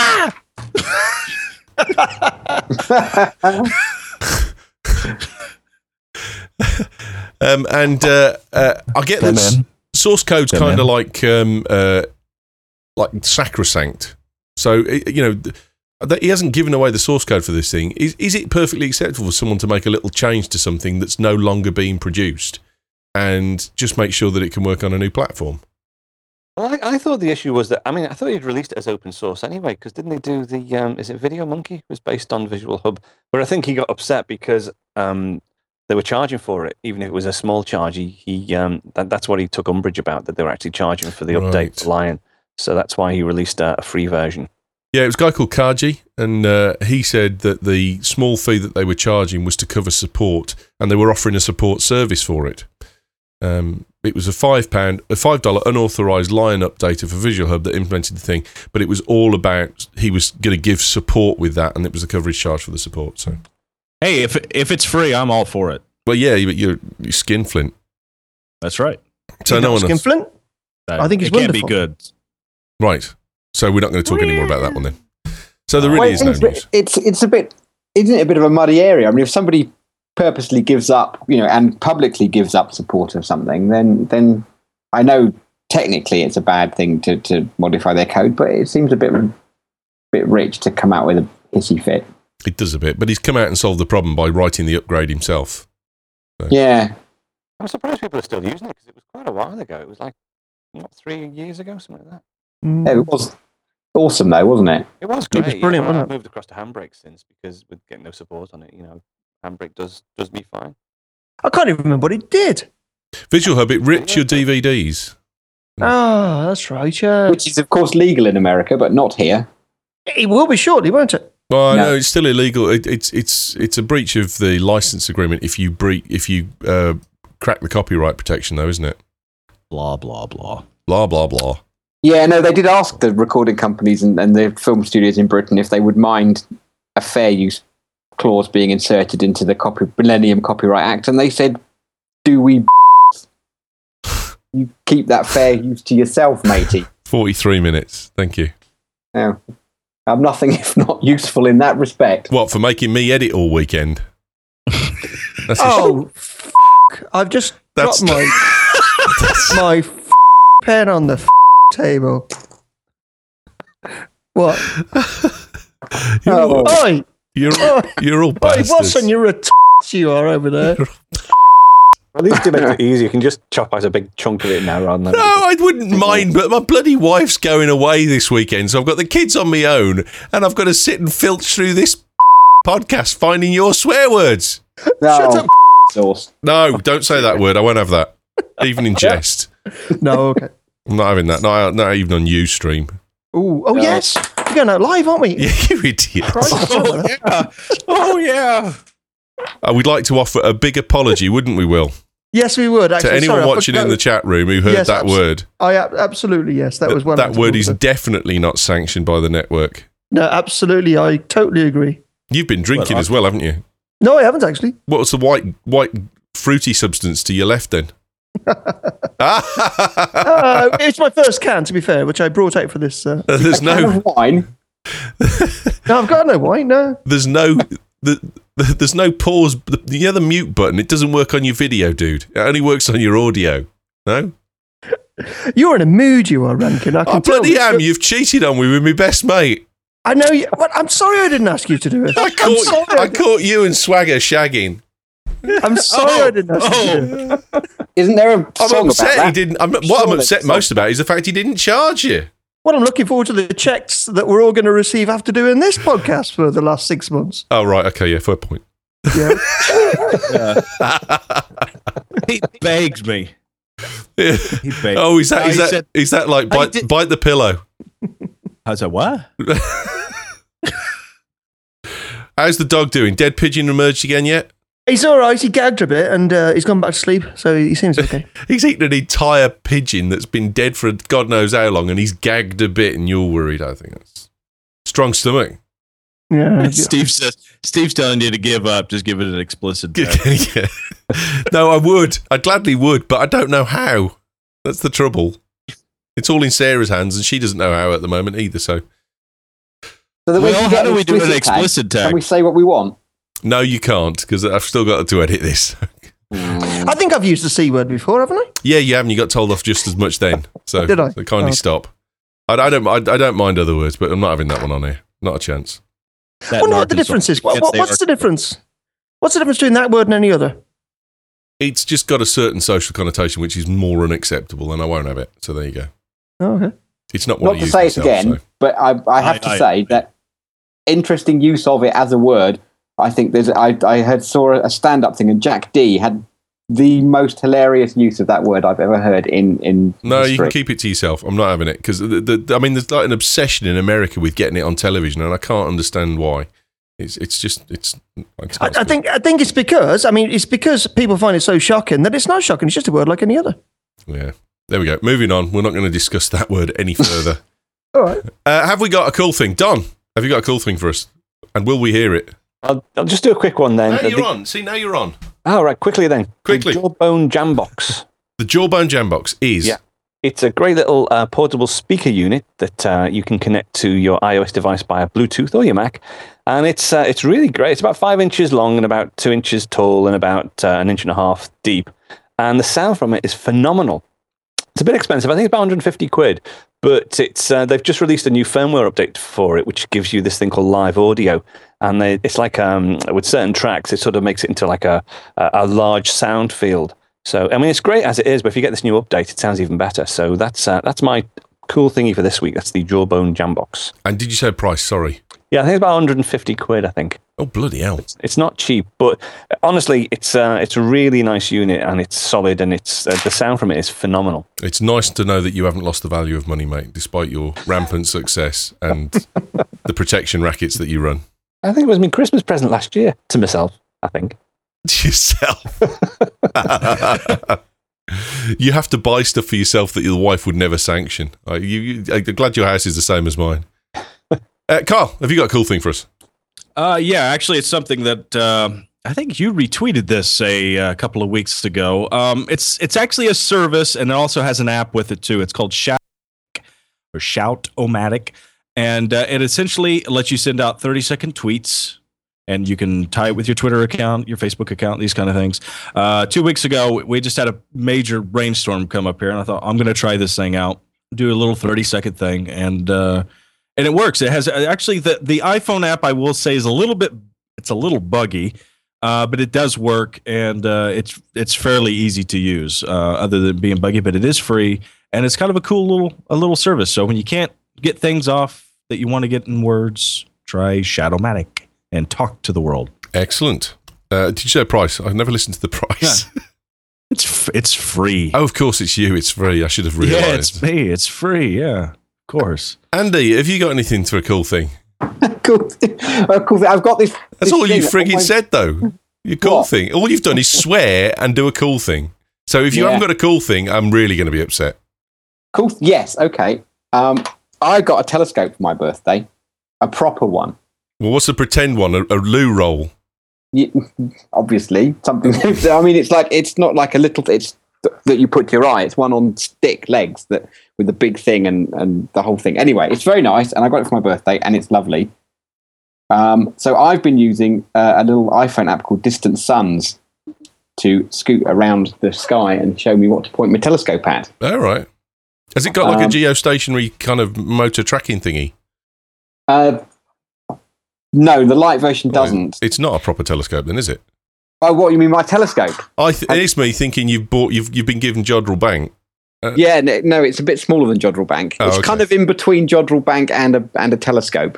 aye. um, and uh, uh, I get Come that in. source code's Come kind of in. like um, uh, like sacrosanct. So it, you know, th- that he hasn't given away the source code for this thing. Is is it perfectly acceptable for someone to make a little change to something that's no longer being produced and just make sure that it can work on a new platform? Well, I, I thought the issue was that, I mean, I thought he'd released it as open source anyway, because didn't they do the, um, is it Video Monkey? It was based on Visual Hub. But I think he got upset because um, they were charging for it, even if it was a small charge. He, he um, that, that's what he took umbrage about, that they were actually charging for the Right. update for Lion. So that's why he released a, a free version. Yeah, it was a guy called Kaji, and uh, he said that the small fee that they were charging was to cover support, and they were offering a support service for it. Um, it was a five pound, a five dollar unauthorized Lion updater for Visual Hub that implemented the thing, but it was all about he was going to give support with that, and it was a coverage charge for the support. So, Hey, if if it's free, I'm all for it. well, yeah, but you're, you're skinflint, That's right. so no one else, Skinflint? I think it's it can't wonderful. be good. right? So we're not going to talk anymore about that one then. So there really Well, is no it's, news. it's it's a bit, isn't it a bit of a muddy area? I mean, if somebody purposely gives up, you know, and publicly gives up support of something, then then I know technically it's a bad thing to, to modify their code, but it seems a bit bit rich to come out with a hissy fit. It does a bit, but he's come out and solved the problem by writing the upgrade himself. So. Yeah. I'm surprised people are still using it because it was quite a while ago. It was like, what, three years ago, something like that. Mm. Yeah, it was awesome though, wasn't it? It was It great. was yeah, brilliant, but wasn't I've moved across to Handbrake since because with getting no support on it, you know, Handbrake does does me fine. I can't even remember what it did. Visual Hub, it rips your D V Ds. Oh, that's right. Yeah, Which is of course legal in America, but not here. it will be shortly, won't it? Well, I No. know it's still illegal. It, it's it's it's a breach of the license agreement if you bre- if you uh, crack the copyright protection, though, isn't it? Blah blah blah. Blah blah blah. Yeah, no, they did ask the recording companies and, and the film studios in Britain if they would mind a fair use clause being inserted into the copy, Millennium Copyright Act, and they said, "Do we? You keep that fair use to yourself, matey." Forty-three minutes. Thank you. No, I'm nothing if not useful in that respect. What for making me edit all weekend? That's a- Oh, f- I've just That's- dropped my my f- pen on the f- table. What? you're, all, Oh. Oi! you're, Oi! you're all Oi, bastards. Watson, you're a t- you are over there. At least to make it easy, you can just chop out a big chunk of it now rather than. No, I wouldn't mind, but my bloody wife's going away this weekend, so I've got the kids on my own, and I've got to sit and filch through this podcast finding your swear words. No, Shut up. sauce. No, don't say that word. I won't have that, even in jest. No, okay. I'm not having that. Not, not even on Ustream. Ooh, oh, yes. We're going out live, aren't we? Yeah, you idiot. Christ, Oh yeah. Oh yeah. Uh, we'd like to offer a big apology, wouldn't we, Will? Yes, we would. Actually, To anyone Sorry, I watching in forgot- the chat room who heard Yes, that abso- word. I ab- absolutely yes. That was one. That word is of definitely not sanctioned by the network. no, absolutely. I totally agree. You've been drinking Well, as well, haven't you? No, I haven't actually. What's the white, white, fruity substance to your left then? Uh, it's my first can, to be fair, which I brought out for this. Uh, There's A can no, of wine. no, I've got no wine. No, there's no, the, the, there's no pause. The, the other mute button, it doesn't work on your video, dude. It only works on your audio. No, you're in a mood. You are, Rankin. I can I tell. bloody am. You've cheated on me with my best mate. I know. You, what, I'm sorry I didn't ask you to do it. I I'm caught, sorry. I I, did- caught you and Swagger shagging. I'm sorry I didn't ask you to do it. Isn't there a I'm song about upset he that? didn't. I'm, what Sure I'm there's upset a most song. about is the fact he didn't charge you. Well, I'm looking forward to the checks that we're all going to receive after doing this podcast for the last six months. Oh right, okay, yeah, fair point. Yeah. He begged me. Yeah. He begged. Oh, is that Uh, is he that said- is that like I bite did- bite the pillow? I said, what? How's the dog doing? Dead pigeon emerged again yet? He's all right. He gagged a bit and uh, he's gone back to sleep, so he seems okay. He's eaten an entire pigeon that's been dead for God knows how long, and he's gagged a bit, and you're worried. I think that's strong stomach. Yeah. Steve says, Steve's telling you to give up. Just give it an explicit tag. Yeah. No, I would. I gladly would, but I don't know how. That's the trouble. It's all in Sarah's hands, and she doesn't know how at the moment either. So So that we Well, can how get do we do an tag, explicit tag? Can we say what we want? no, you can't because I've still got to edit this. I think I've used the C word before, haven't I? Yeah, you haven't. You got told off just as much then. So Did I? So kindly Oh. stop. I, I don't. I, I don't mind other words, but I'm not having that one on here. Not a chance. That I wonder what the Arkansas- difference is. What, Yes, what, they what's are- the difference? What's the difference between that word and any other? It's just got a certain social connotation which is more unacceptable, and I won't have it. So there you go. Oh, okay. It's not what Not I to use say it myself, again, so. but I, I have I- to I- say that interesting use of it as a word. I think there's. I I had saw a stand up thing, and Jack D had the most hilarious use of that word I've ever heard in in. No, you history. can keep it to yourself. I'm not having it because the, the, I mean, there's like an obsession in America with getting it on television, and I can't understand why. It's it's just it's. it's I, not I good. think I think it's because I mean it's because people find it so shocking that it's not shocking. It's just a word like any other. Yeah. There we go. Moving on. We're not going to discuss that word any further. All right. uh, have we got a cool thing, Don? Have you got a cool thing for us? And will we hear it? I'll, I'll just do a quick one then. Now you're The- on. See, now you're on. Oh, right, quickly then. Quickly. The Jawbone Jambox. The Jawbone Jambox is Yeah. It's a great little uh, portable speaker unit that uh, you can connect to your iOS device via Bluetooth or your Mac. And it's uh, it's really great. It's about five inches long and about two inches tall and about uh, an inch and a half deep. And the sound from it is phenomenal. It's a bit expensive. I think it's about one hundred fifty quid. But it's uh, they've just released a new firmware update for it, which gives you this thing called live audio. And they, it's like um, with certain tracks, it sort of makes it into like a, a, a large sound field. So, I mean, it's great as it is, but if you get this new update, it sounds even better. So that's uh, that's my cool thingy for this week. That's the Jawbone Jambox. And did you say price? Sorry. Yeah, I think it's about one hundred fifty quid, I think. Oh, bloody hell. It's, it's not cheap, but honestly, it's uh, it's a really nice unit, and it's solid, and it's uh, the sound from it is phenomenal. It's nice to know that you haven't lost the value of money, mate, despite your rampant success and the protection rackets that you run. I think it was my Christmas present last year to myself, I think. Yourself. You have to buy stuff for yourself that your wife would never sanction. Uh, you, you, I'm glad your house is the same as mine. Uh, Carl, have you got a cool thing for us? Uh, yeah, actually, it's something that uh, I think you retweeted this a, a couple of weeks ago. Um, it's it's actually a service, and it also has an app with it too. It's called Shout or Shout-O-Matic, and uh, it essentially lets you send out thirty second tweets. And you can tie it with your Twitter account, your Facebook account, these kind of things. Uh, two weeks ago, we just had a major rainstorm come up here, and I thought, I'm going to try this thing out, do a little thirty-second thing, and uh, and it works. It has actually the the iPhone app, I will say, is a little bit, it's a little buggy, uh, but it does work, and uh, it's it's fairly easy to use, uh, other than being buggy. But it is free, and it's kind of a cool little a little service. So when you can't get things off that you want to get in words, try Shout-O-Matic and talk to the world. Excellent. Uh, did you say price? I've never listened to the price. Yeah. It's f- it's free. Oh, of course it's you. It's free. I should have realised. Yeah, it's me. It's free. Yeah, of course. Andy, have you got anything for a cool thing? cool. thing. Uh, cool thing. I've got this. That's this all you thing frigging my- said, though. Your cool What? thing. All you've done is swear and do a cool thing. So if you Yeah. haven't got a cool thing, I'm really going to be upset. Cool. Yes. Okay. Um, I got a telescope for my birthday, a proper one. Well, what's the pretend one? A, a loo roll? Yeah, obviously, something. I mean, it's like it's not like a little. It's th- that you put to your eye. It's one on stick legs that with the big thing and and the whole thing. Anyway, it's very nice, and I got it for my birthday, and it's lovely. Um, so I've been using uh, a little iPhone app called Distant Suns to scoot around the sky and show me what to point my telescope at. All right. Has it got like Um, a geostationary kind of motor tracking thingy? Uh, no, the light version doesn't. It's not a proper telescope, then, is it? Oh, what you mean, my telescope? I th- it's me thinking you've bought, you've you've been given Jodrell Bank. Uh, Yeah, no, no, it's a bit smaller than Jodrell Bank. Oh, it's okay. kind of in between Jodrell Bank and a and a telescope.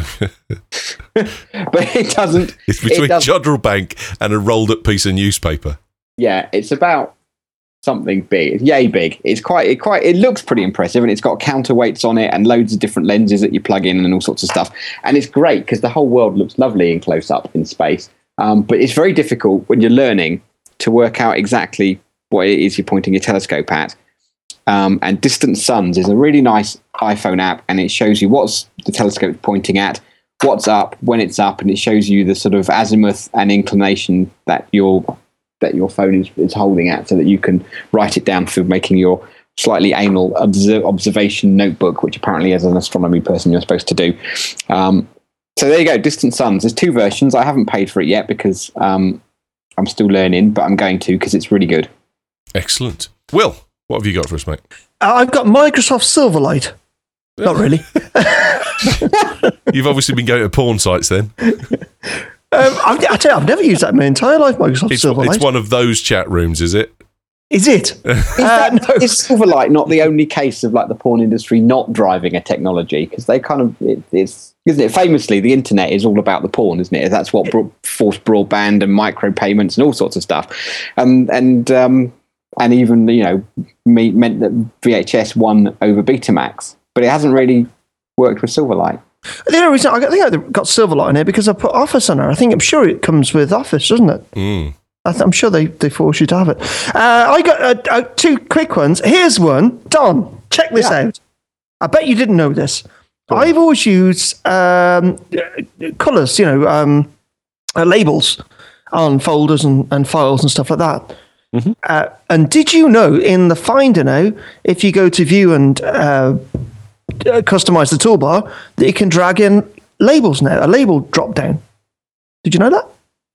But it doesn't. It's between it doesn't- Jodrell Bank and a rolled up piece of newspaper. Yeah, it's about something big. It's yay big. It's quite. It quite. It looks pretty impressive, and it's got counterweights on it and loads of different lenses that you plug in and all sorts of stuff. And it's great because the whole world looks lovely in close up in space. Um, but it's very difficult when you're learning to work out exactly what it is you're pointing your telescope at. Um, and Distant Suns is a really nice iPhone app, and it shows you what's the telescope pointing at, what's up, when it's up, and it shows you the sort of azimuth and inclination that your that your phone is, is holding at, so that you can write it down for making your slightly anal obser- observation notebook, which apparently as an astronomy person you're supposed to do. Um, so there you go, Distant Suns. There's two versions. I haven't paid for it yet because um, I'm still learning, but I'm going to because it's really good. Excellent. Will, what have you got for us, mate? Uh, I've got Microsoft Silverlight. Not really. You've obviously been going to porn sites then. Um, I've, I tell you, I've never used that in my entire life. Microsoft It's, Silverlight. it's one of those chat rooms, is it? Is it? Is, Uh, that, no. is Silverlight not the only case of like the porn industry not driving a technology? Because they kind of it, it's isn't it famously the internet is all about the porn, isn't it? That's what bro- forced broadband and micropayments and all sorts of stuff, um, and um, and even you know me, meant that V H S won over Betamax, but it hasn't really worked with Silverlight. The only reason I got- I think I got Silverlight in here because I put Office on her. I think I'm sure it comes with Office, doesn't it? Mm. I th- I'm sure they, they force you to have it. Uh, I got uh, uh, two quick ones. Here's one. Don, check this Yeah. out. I bet you didn't know this. I've always used um, colours, you know, um, uh, labels on folders and, and files and stuff like that. Mm-hmm. Uh, and did you know in the Finder now, if you go to view and uh, customize the toolbar, that you can drag in labels now, a label drop down? Did you know that?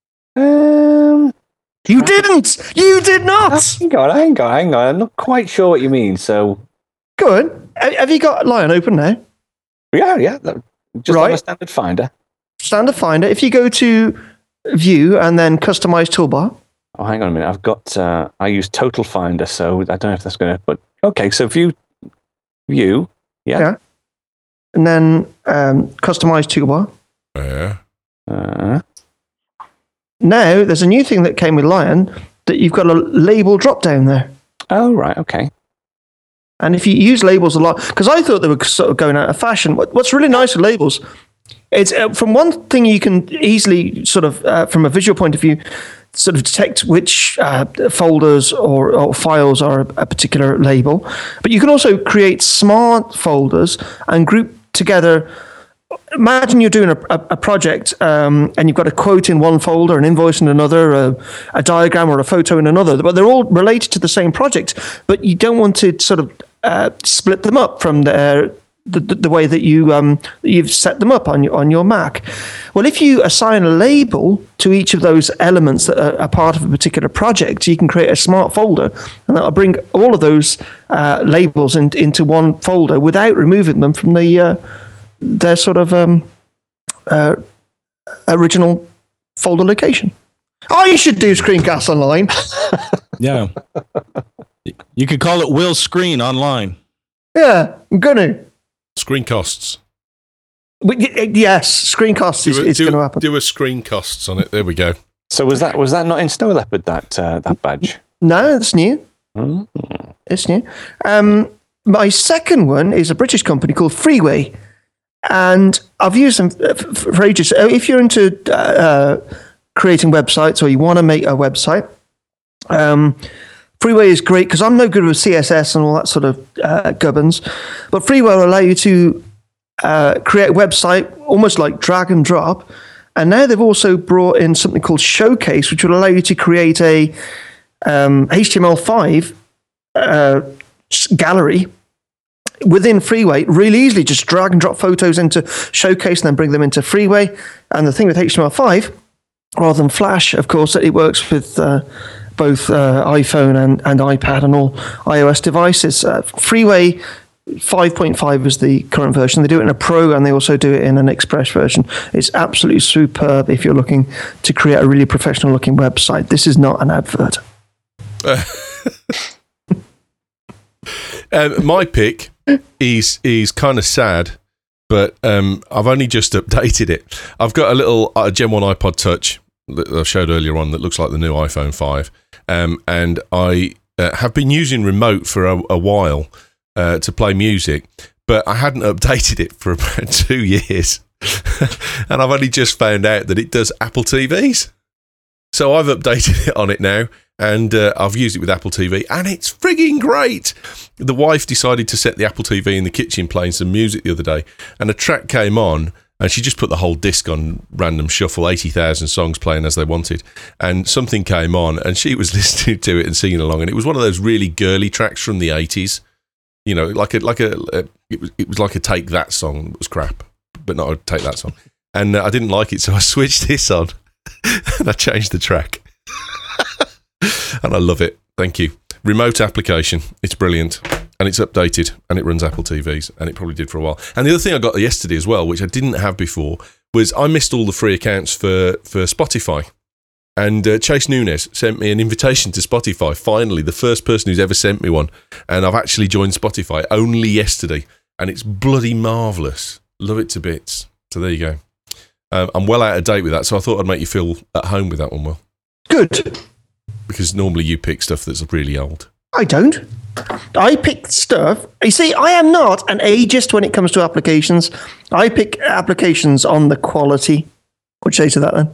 Um, You didn't! You did not! hang on, hang on, hang on. I'm not quite sure what you mean. So, Go on. Ha- Have you got Lion open now? yeah, yeah. that- Just on Right. a standard Finder. Standard Finder. If you go to view and then customize toolbar, Oh, hang on a minute. I've got, uh, I use Total Finder, so I don't know if that's going to, but okay. So view, view, yeah. Yeah. and then um, customize toolbar. Yeah. Uh, Now there's a new thing that came with Lion that you've got a label drop down there. oh, right. Okay. And if you use labels a lot, because I thought they were sort of going out of fashion. What, what's really nice with labels, it's uh, from one thing you can easily sort of, uh, from a visual point of view, sort of detect which uh, folders or, or files are a, a particular label. But you can also create smart folders and group together. Imagine you're doing a, a, a project um, and you've got a quote in one folder, an invoice in another, a, a diagram or a photo in another, but they're all related to the same project. But you don't want to sort of uh, split them up from the, the, the way that you, um, you've set them up on your, on your Mac. Well, if you assign a label to each of those elements that are, are part of a particular project, you can create a smart folder, and that'll bring all of those uh, labels in, into one folder without removing them from the uh, their sort of um, uh, original folder location. Oh, you should do Screencast Online. Yeah. You could call it Will Screen online. Yeah, I'm gonna. Screen costs. We- y- Yes, Screencast is, Do, a- is do, going to happen. do a screen costs on it. There we go. So was that was that not in Snow Leopard, that uh, that badge? No, it's new. Mm. It's new. Um, my second one is a British company called Freeway. And I've used them f- f- for ages. So if you're into uh, uh, creating websites or you want to make a website, um, Freeway is great because I'm no good with C S S and all that sort of uh, gubbins. But Freeway will allow you to uh, create a website almost like drag and drop. And now they've also brought in something called Showcase, which will allow you to create a um, H T M L five uh, gallery within Freeway, really easily. Just drag and drop photos into Showcase and then bring them into Freeway. And the thing with H T M L five, rather than Flash, of course, it works with uh, both uh, iPhone and, and iPad and all iOS devices. Uh, Freeway five point five is the current version. They do it in a Pro and they also do it in an Express version. It's absolutely superb if you're looking to create a really professional looking website. This is not an advert. Um, my pick is is kind of sad, but um, I've only just updated it. I've got a little uh, Gen one iPod Touch that I showed earlier on that looks like the new iPhone five, um, and I uh, have been using remote for a, a while uh, to play music, but I hadn't updated it for about two years, and I've only just found out that it does Apple T Vs. So I've updated it on it now. And uh, I've used it with Apple T V, and it's frigging great. The wife decided to set the Apple T V in the kitchen playing some music the other day, and a track came on, and she just put the whole disc on random shuffle, eighty thousand songs playing as they wanted, and something came on, and she was listening to it and singing along, and it was one of those really girly tracks from the eighties. You know, like a like a, a it was it was like a Take That song that was crap, but not a Take That song, and uh, I didn't like it, so I switched this on, and I changed the track. And I love it. Thank you. Remote application. It's brilliant. And it's updated. And it runs Apple T Vs. And it probably did for a while. And the other thing I got yesterday as well, which I didn't have before, was I missed all the free accounts for, for Spotify. And uh, Chase Nunes sent me an invitation to Spotify. Finally, the first person who's ever sent me one. And I've actually joined Spotify only yesterday. And it's bloody marvellous. Love it to bits. So there you go. Um, I'm well out of date with that. So I thought I'd make you feel at home with that one, Will. Good. Because normally you pick stuff that's really old. I don't. I pick stuff. You see, I am not an ageist when it comes to applications. I pick applications on the quality. What'd you say to that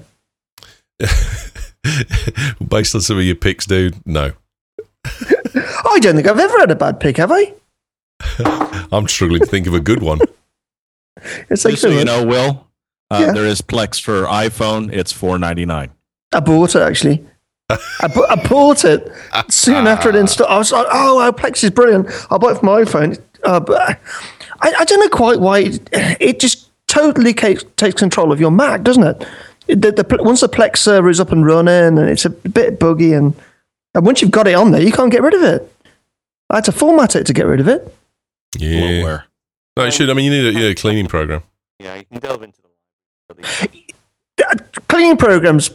then? Based on some of your picks, dude, no. I don't think I've ever had a bad pick, have I? I'm struggling to think of a good one. It's like Just so you know, Will, uh, Yeah. there is Plex for iPhone. It's four ninety-nine. I bought it actually. I, bu- I bought it soon after it installed. I was like, oh, our Plex is brilliant. I'll buy it for my iPhone. Uh, but I, I don't know quite why it, it just totally takes, takes control of your Mac, doesn't it? The, the, once the Plex server is up and running and it's a bit buggy, and, and once you've got it on there, you can't get rid of it. I had to format it to get rid of it. Yeah. Bloatware. No, it should. I mean, you need a, you need a cleaning program. Yeah, you can delve into the Cleaning programs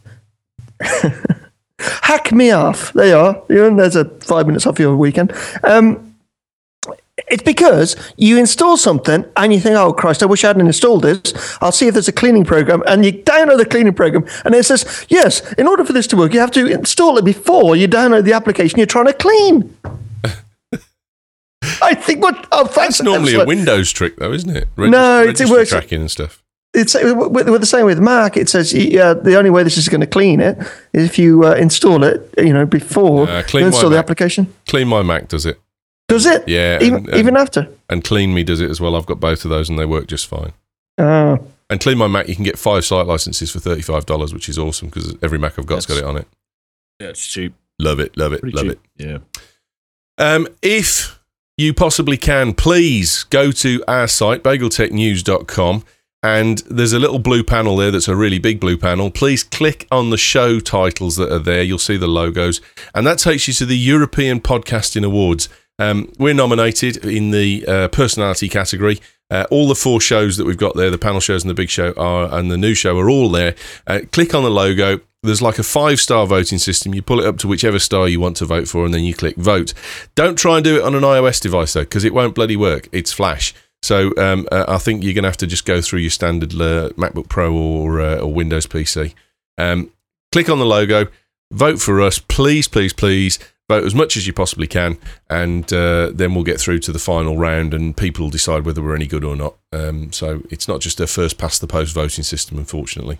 hack me off. There you are. You know, there's a five minutes off your weekend. Um, it's because you install something and you think, oh, Christ, I wish I hadn't installed this. I'll see if there's a cleaning program. And you download the cleaning program and it says, yes, in order for this to work, you have to install it before you download the application you're trying to clean. I think what... Oh, That's normally a Windows trick, though, isn't it? Regist- no, it registry works. Tracking and stuff. It's with, with the same with Mac. It says uh, the only way this is going to clean it is if you uh, install it, you know, before Uh, you Clean install My the Mac. application. Clean My Mac does it. Does it? Yeah. Even and, and, even after. and Clean Me does it as well. I've got both of those and they work just fine. Oh. And Clean My Mac, you can get five site licenses for thirty-five dollars, which is awesome because every Mac I've got's got it on it. Yeah, it's cheap. Love it, love it, Pretty love cheap. it. Yeah. Um, if you possibly can, please go to our site, bagel tech news dot com, and there's a little blue panel there that's a really big blue panel. Please click on the show titles that are there. You'll see the logos, and that takes you to the European Podcasting Awards. Um, we're nominated in the uh, personality category. Uh, all the four shows that we've got there, the panel shows and the big show are, and the new show are all there. Uh, click on the logo. There's like a five-star voting system. You pull it up to whichever star you want to vote for, and then you click vote. Don't try and do it on an iOS device, though, because it won't bloody work. It's Flash. So um, uh, I think you're going to have to just go through your standard uh, MacBook Pro or, uh, or Windows P C. Um, click on the logo. Vote for us. Please, please, please. Vote as much as you possibly can, and uh, then we'll get through to the final round, and people will decide whether we're any good or not. Um, so it's not just a first-past-the-post voting system, unfortunately.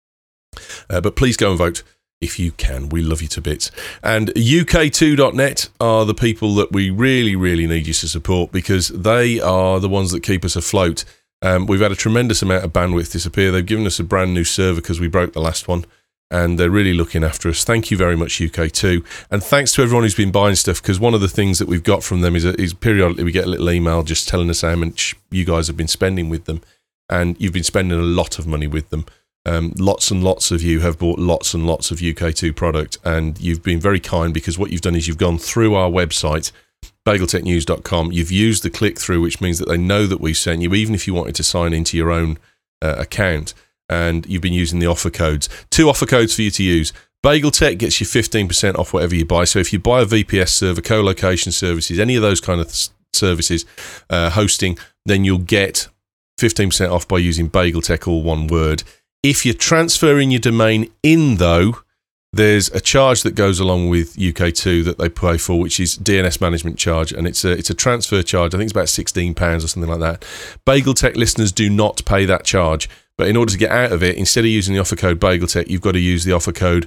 Uh, but please go and vote if you can. We love you to bits. And U K two dot net are the people that we really, really need you to support because they are the ones that keep us afloat. Um, we've had a tremendous amount of bandwidth disappear. They've given us a brand new server because we broke the last one, and they're really looking after us. Thank you very much, U K two. And thanks to everyone who's been buying stuff, because one of the things that we've got from them is, a, is periodically we get a little email just telling us how much you guys have been spending with them. And you've been spending a lot of money with them. Um, lots and lots of you have bought lots and lots of U K two product, and you've been very kind because what you've done is you've gone through our website, bagel tech news dot com. You've used the click-through, which means that they know that we sent you, even if you wanted to sign into your own uh, account, and you've been using the offer codes. Two offer codes for you to use. BagelTech gets you fifteen percent off whatever you buy. So if you buy a V P S server, co-location services, any of those kind of s- services, uh, hosting, then you'll get fifteen percent off by using BagelTech, all one word. If you're transferring your domain in, though, there's a charge that goes along with U K two that they pay for, which is D N S management charge, and it's a it's a transfer charge. I think it's about sixteen pounds or something like that. BagelTech listeners do not pay that charge, but in order to get out of it, instead of using the offer code BagelTech, you've got to use the offer code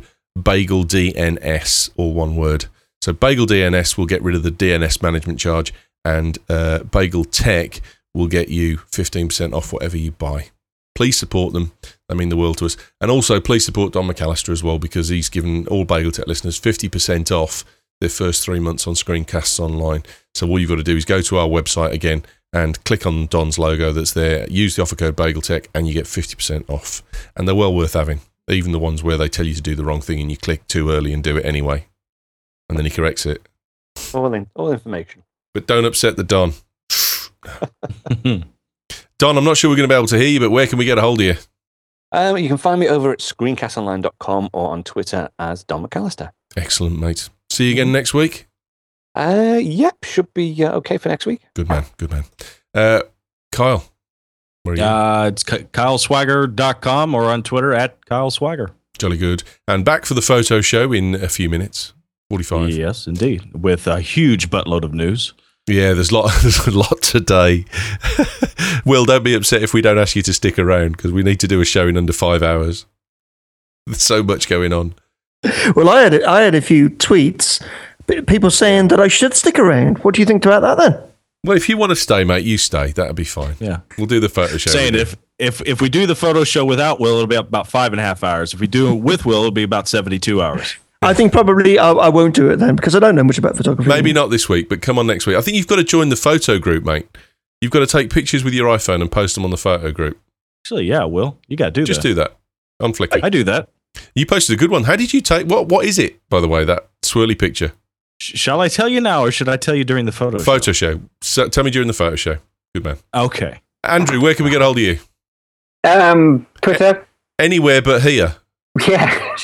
BagelDNS, all one word. So BagelDNS will get rid of the D N S management charge, and uh, BagelTech will get you fifteen percent off whatever you buy. Please support them. They mean the world to us. And also, please support Don McAllister as well, because he's given all BagelTech listeners fifty percent off their first three months on Screencasts Online. So all you've got to do is go to our website again and click on Don's logo that's there, use the offer code BagelTech, and you get fifty percent off. And they're well worth having, even the ones where they tell you to do the wrong thing and you click too early and do it anyway. And then he corrects it. All, in, all information. But don't upset the Don. Don, I'm not sure we're going to be able to hear you, but where can we get a hold of you? Um, you can find me over at screencast online dot com or on Twitter as Don McAllister. Excellent, mate. See you again next week. Uh, yep, should be uh, okay for next week. Good man, good man. Uh, Kyle, where are you? Uh, it's kyle swagger dot com or on Twitter at Kyle Swagger. Jolly good. And back for the photo show in a few minutes. forty-five. Yes, indeed. With a huge buttload of news. Yeah, there's a lot, there's a lot today. Will, don't be upset if we don't ask you to stick around, because we need to do a show in under five hours. There's so much going on. Well, I had I had a few tweets, people saying that I should stick around. What do you think about that then? Well, if you want to stay, mate, you stay. That'd be fine. Yeah. We'll do the photo show. Saying if, if if we do the photo show without Will, it'll be about five and a half hours. If we do it with Will, it'll be about seventy-two hours. I think probably I, I won't do it then because I don't know much about photography. Maybe not this week, but come on next week. I think you've got to join the photo group, mate. You've got to take pictures with your iPhone and post them on the photo group. Actually, yeah, Will, you got to do Just that. do that on Flickr. I do that. You posted a good one. How did you take? What What is it, by the way? That swirly picture. Sh- shall I tell you now, or should I tell you during the photo? Photo show. So, tell me during the photo show. Good man. Okay. Andrew, where can we get hold of you? Um, Twitter. Anywhere but here. Yeah.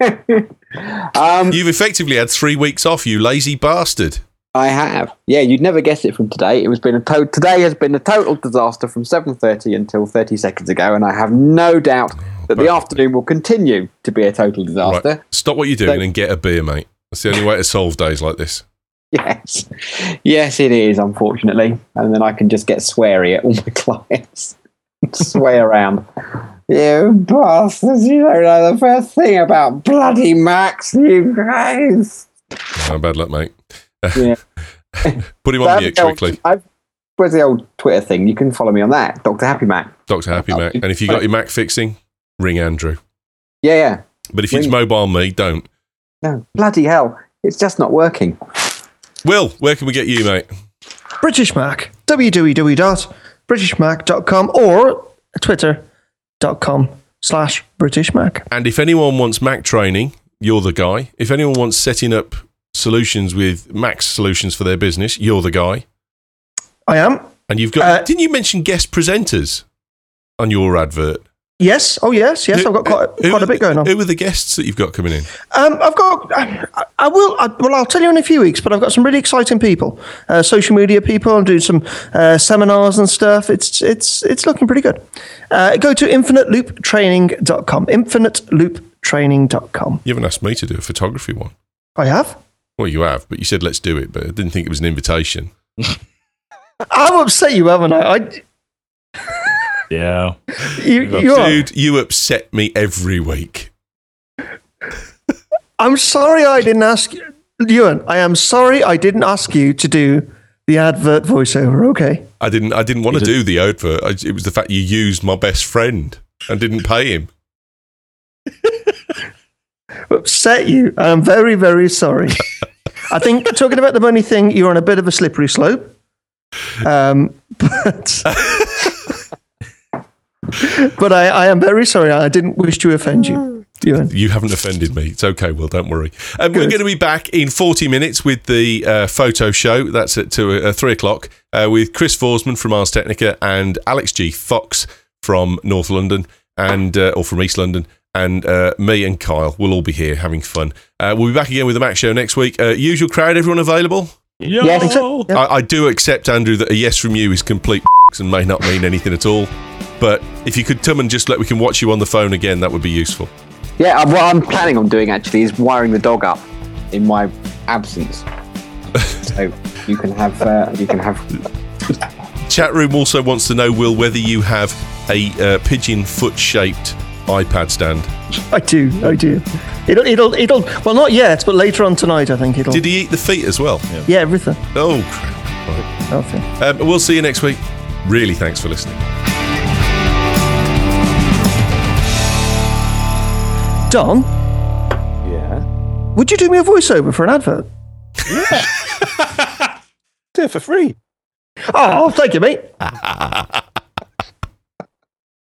um, You've effectively had three weeks off, you lazy bastard. I have. Yeah, you'd never guess it from today. It was been a to- today has been a total disaster from seven thirty until thirty seconds ago, and I have no doubt that the afternoon will continue to be a total disaster. Right. Stop what you're doing So- and get a beer, mate. That's the only way to solve days like this. Yes, yes, it is. Unfortunately, and then I can just get sweary at all my clients, swear around. You bastards! You don't know the first thing about bloody Macs, you guys. Oh, bad luck, mate. Yeah. Put him on mute quickly. I've, where's the old Twitter thing? You can follow me on that, Doctor Happy Mac. Doctor Happy Mac. And if you got your Mac fixing, ring Andrew. Yeah, yeah. But if it's Ring- mobile me, don't. No, bloody hell! It's just not working. Will, where can we get you, mate? British Mac, w w w dot british mac dot com or twitter dot com slash British Mac. And if anyone wants Mac training, you're the guy. If anyone wants setting up solutions with Mac solutions for their business, you're the guy. I am. And you've got, Uh, didn't you mention guest presenters on your advert? Yes. Oh, yes. Yes. Who- I've got quite, who quite are a bit the- going on. Who are the guests that you've got coming in? Um, I've got. I, I will. I, well, I'll tell you in a few weeks. But I've got some really exciting people, uh, social media people. I'm doing some uh, seminars and stuff. It's it's it's looking pretty good. Uh, go to infinite loop training dot com. infinite loop training dot com. You haven't asked me to do a photography one. I have. Well, you have, but you said let's do it, but I didn't think it was an invitation. I've upset you, haven't I? I Yeah. you, you are. Dude, you upset me every week. I'm sorry I didn't ask you. Ewan, I am sorry I didn't ask you to do the advert voiceover, okay? I didn't. I didn't want to You do the advert. I, it was the fact you used my best friend and didn't pay him. Upset you. I'm very, very sorry. I think talking about the money thing, you're on a bit of a slippery slope. Um, but but I, I am very sorry. I didn't wish to offend you, Ewan. You haven't offended me. It's okay, Will. Don't worry. Um, we're Good. going to be back in forty minutes with the uh, photo show. That's at two, uh, three o'clock uh, with Chris Forsman from Ars Technica and Alex G. Fox from North London and uh, or from East London. And uh, me and Kyle will all be here having fun. Uh, we'll be back again with the Mac Show next week. Uh, usual crowd, everyone available? Yo. Yes. Think so? Yeah. I, I do accept, Andrew, that a yes from you is complete and may not mean anything at all. But if you could come and just let we can watch you on the phone again, that would be useful. Yeah, uh, what I'm planning on doing actually is wiring the dog up in my absence, so you can have uh, you can have. Chat room also wants to know, Will, whether you have a uh, pigeon foot shaped iPad stand. I do, I do. It'll, it'll, it'll. Well, not yet, but later on tonight, I think it'll. Did he eat the feet as well? Yeah, everything. Oh, crap. Everything. Um, we'll see you next week. Really, thanks for listening. Don, Yeah. would you do me a voiceover for an advert? Do it for free. Oh, thank you, mate.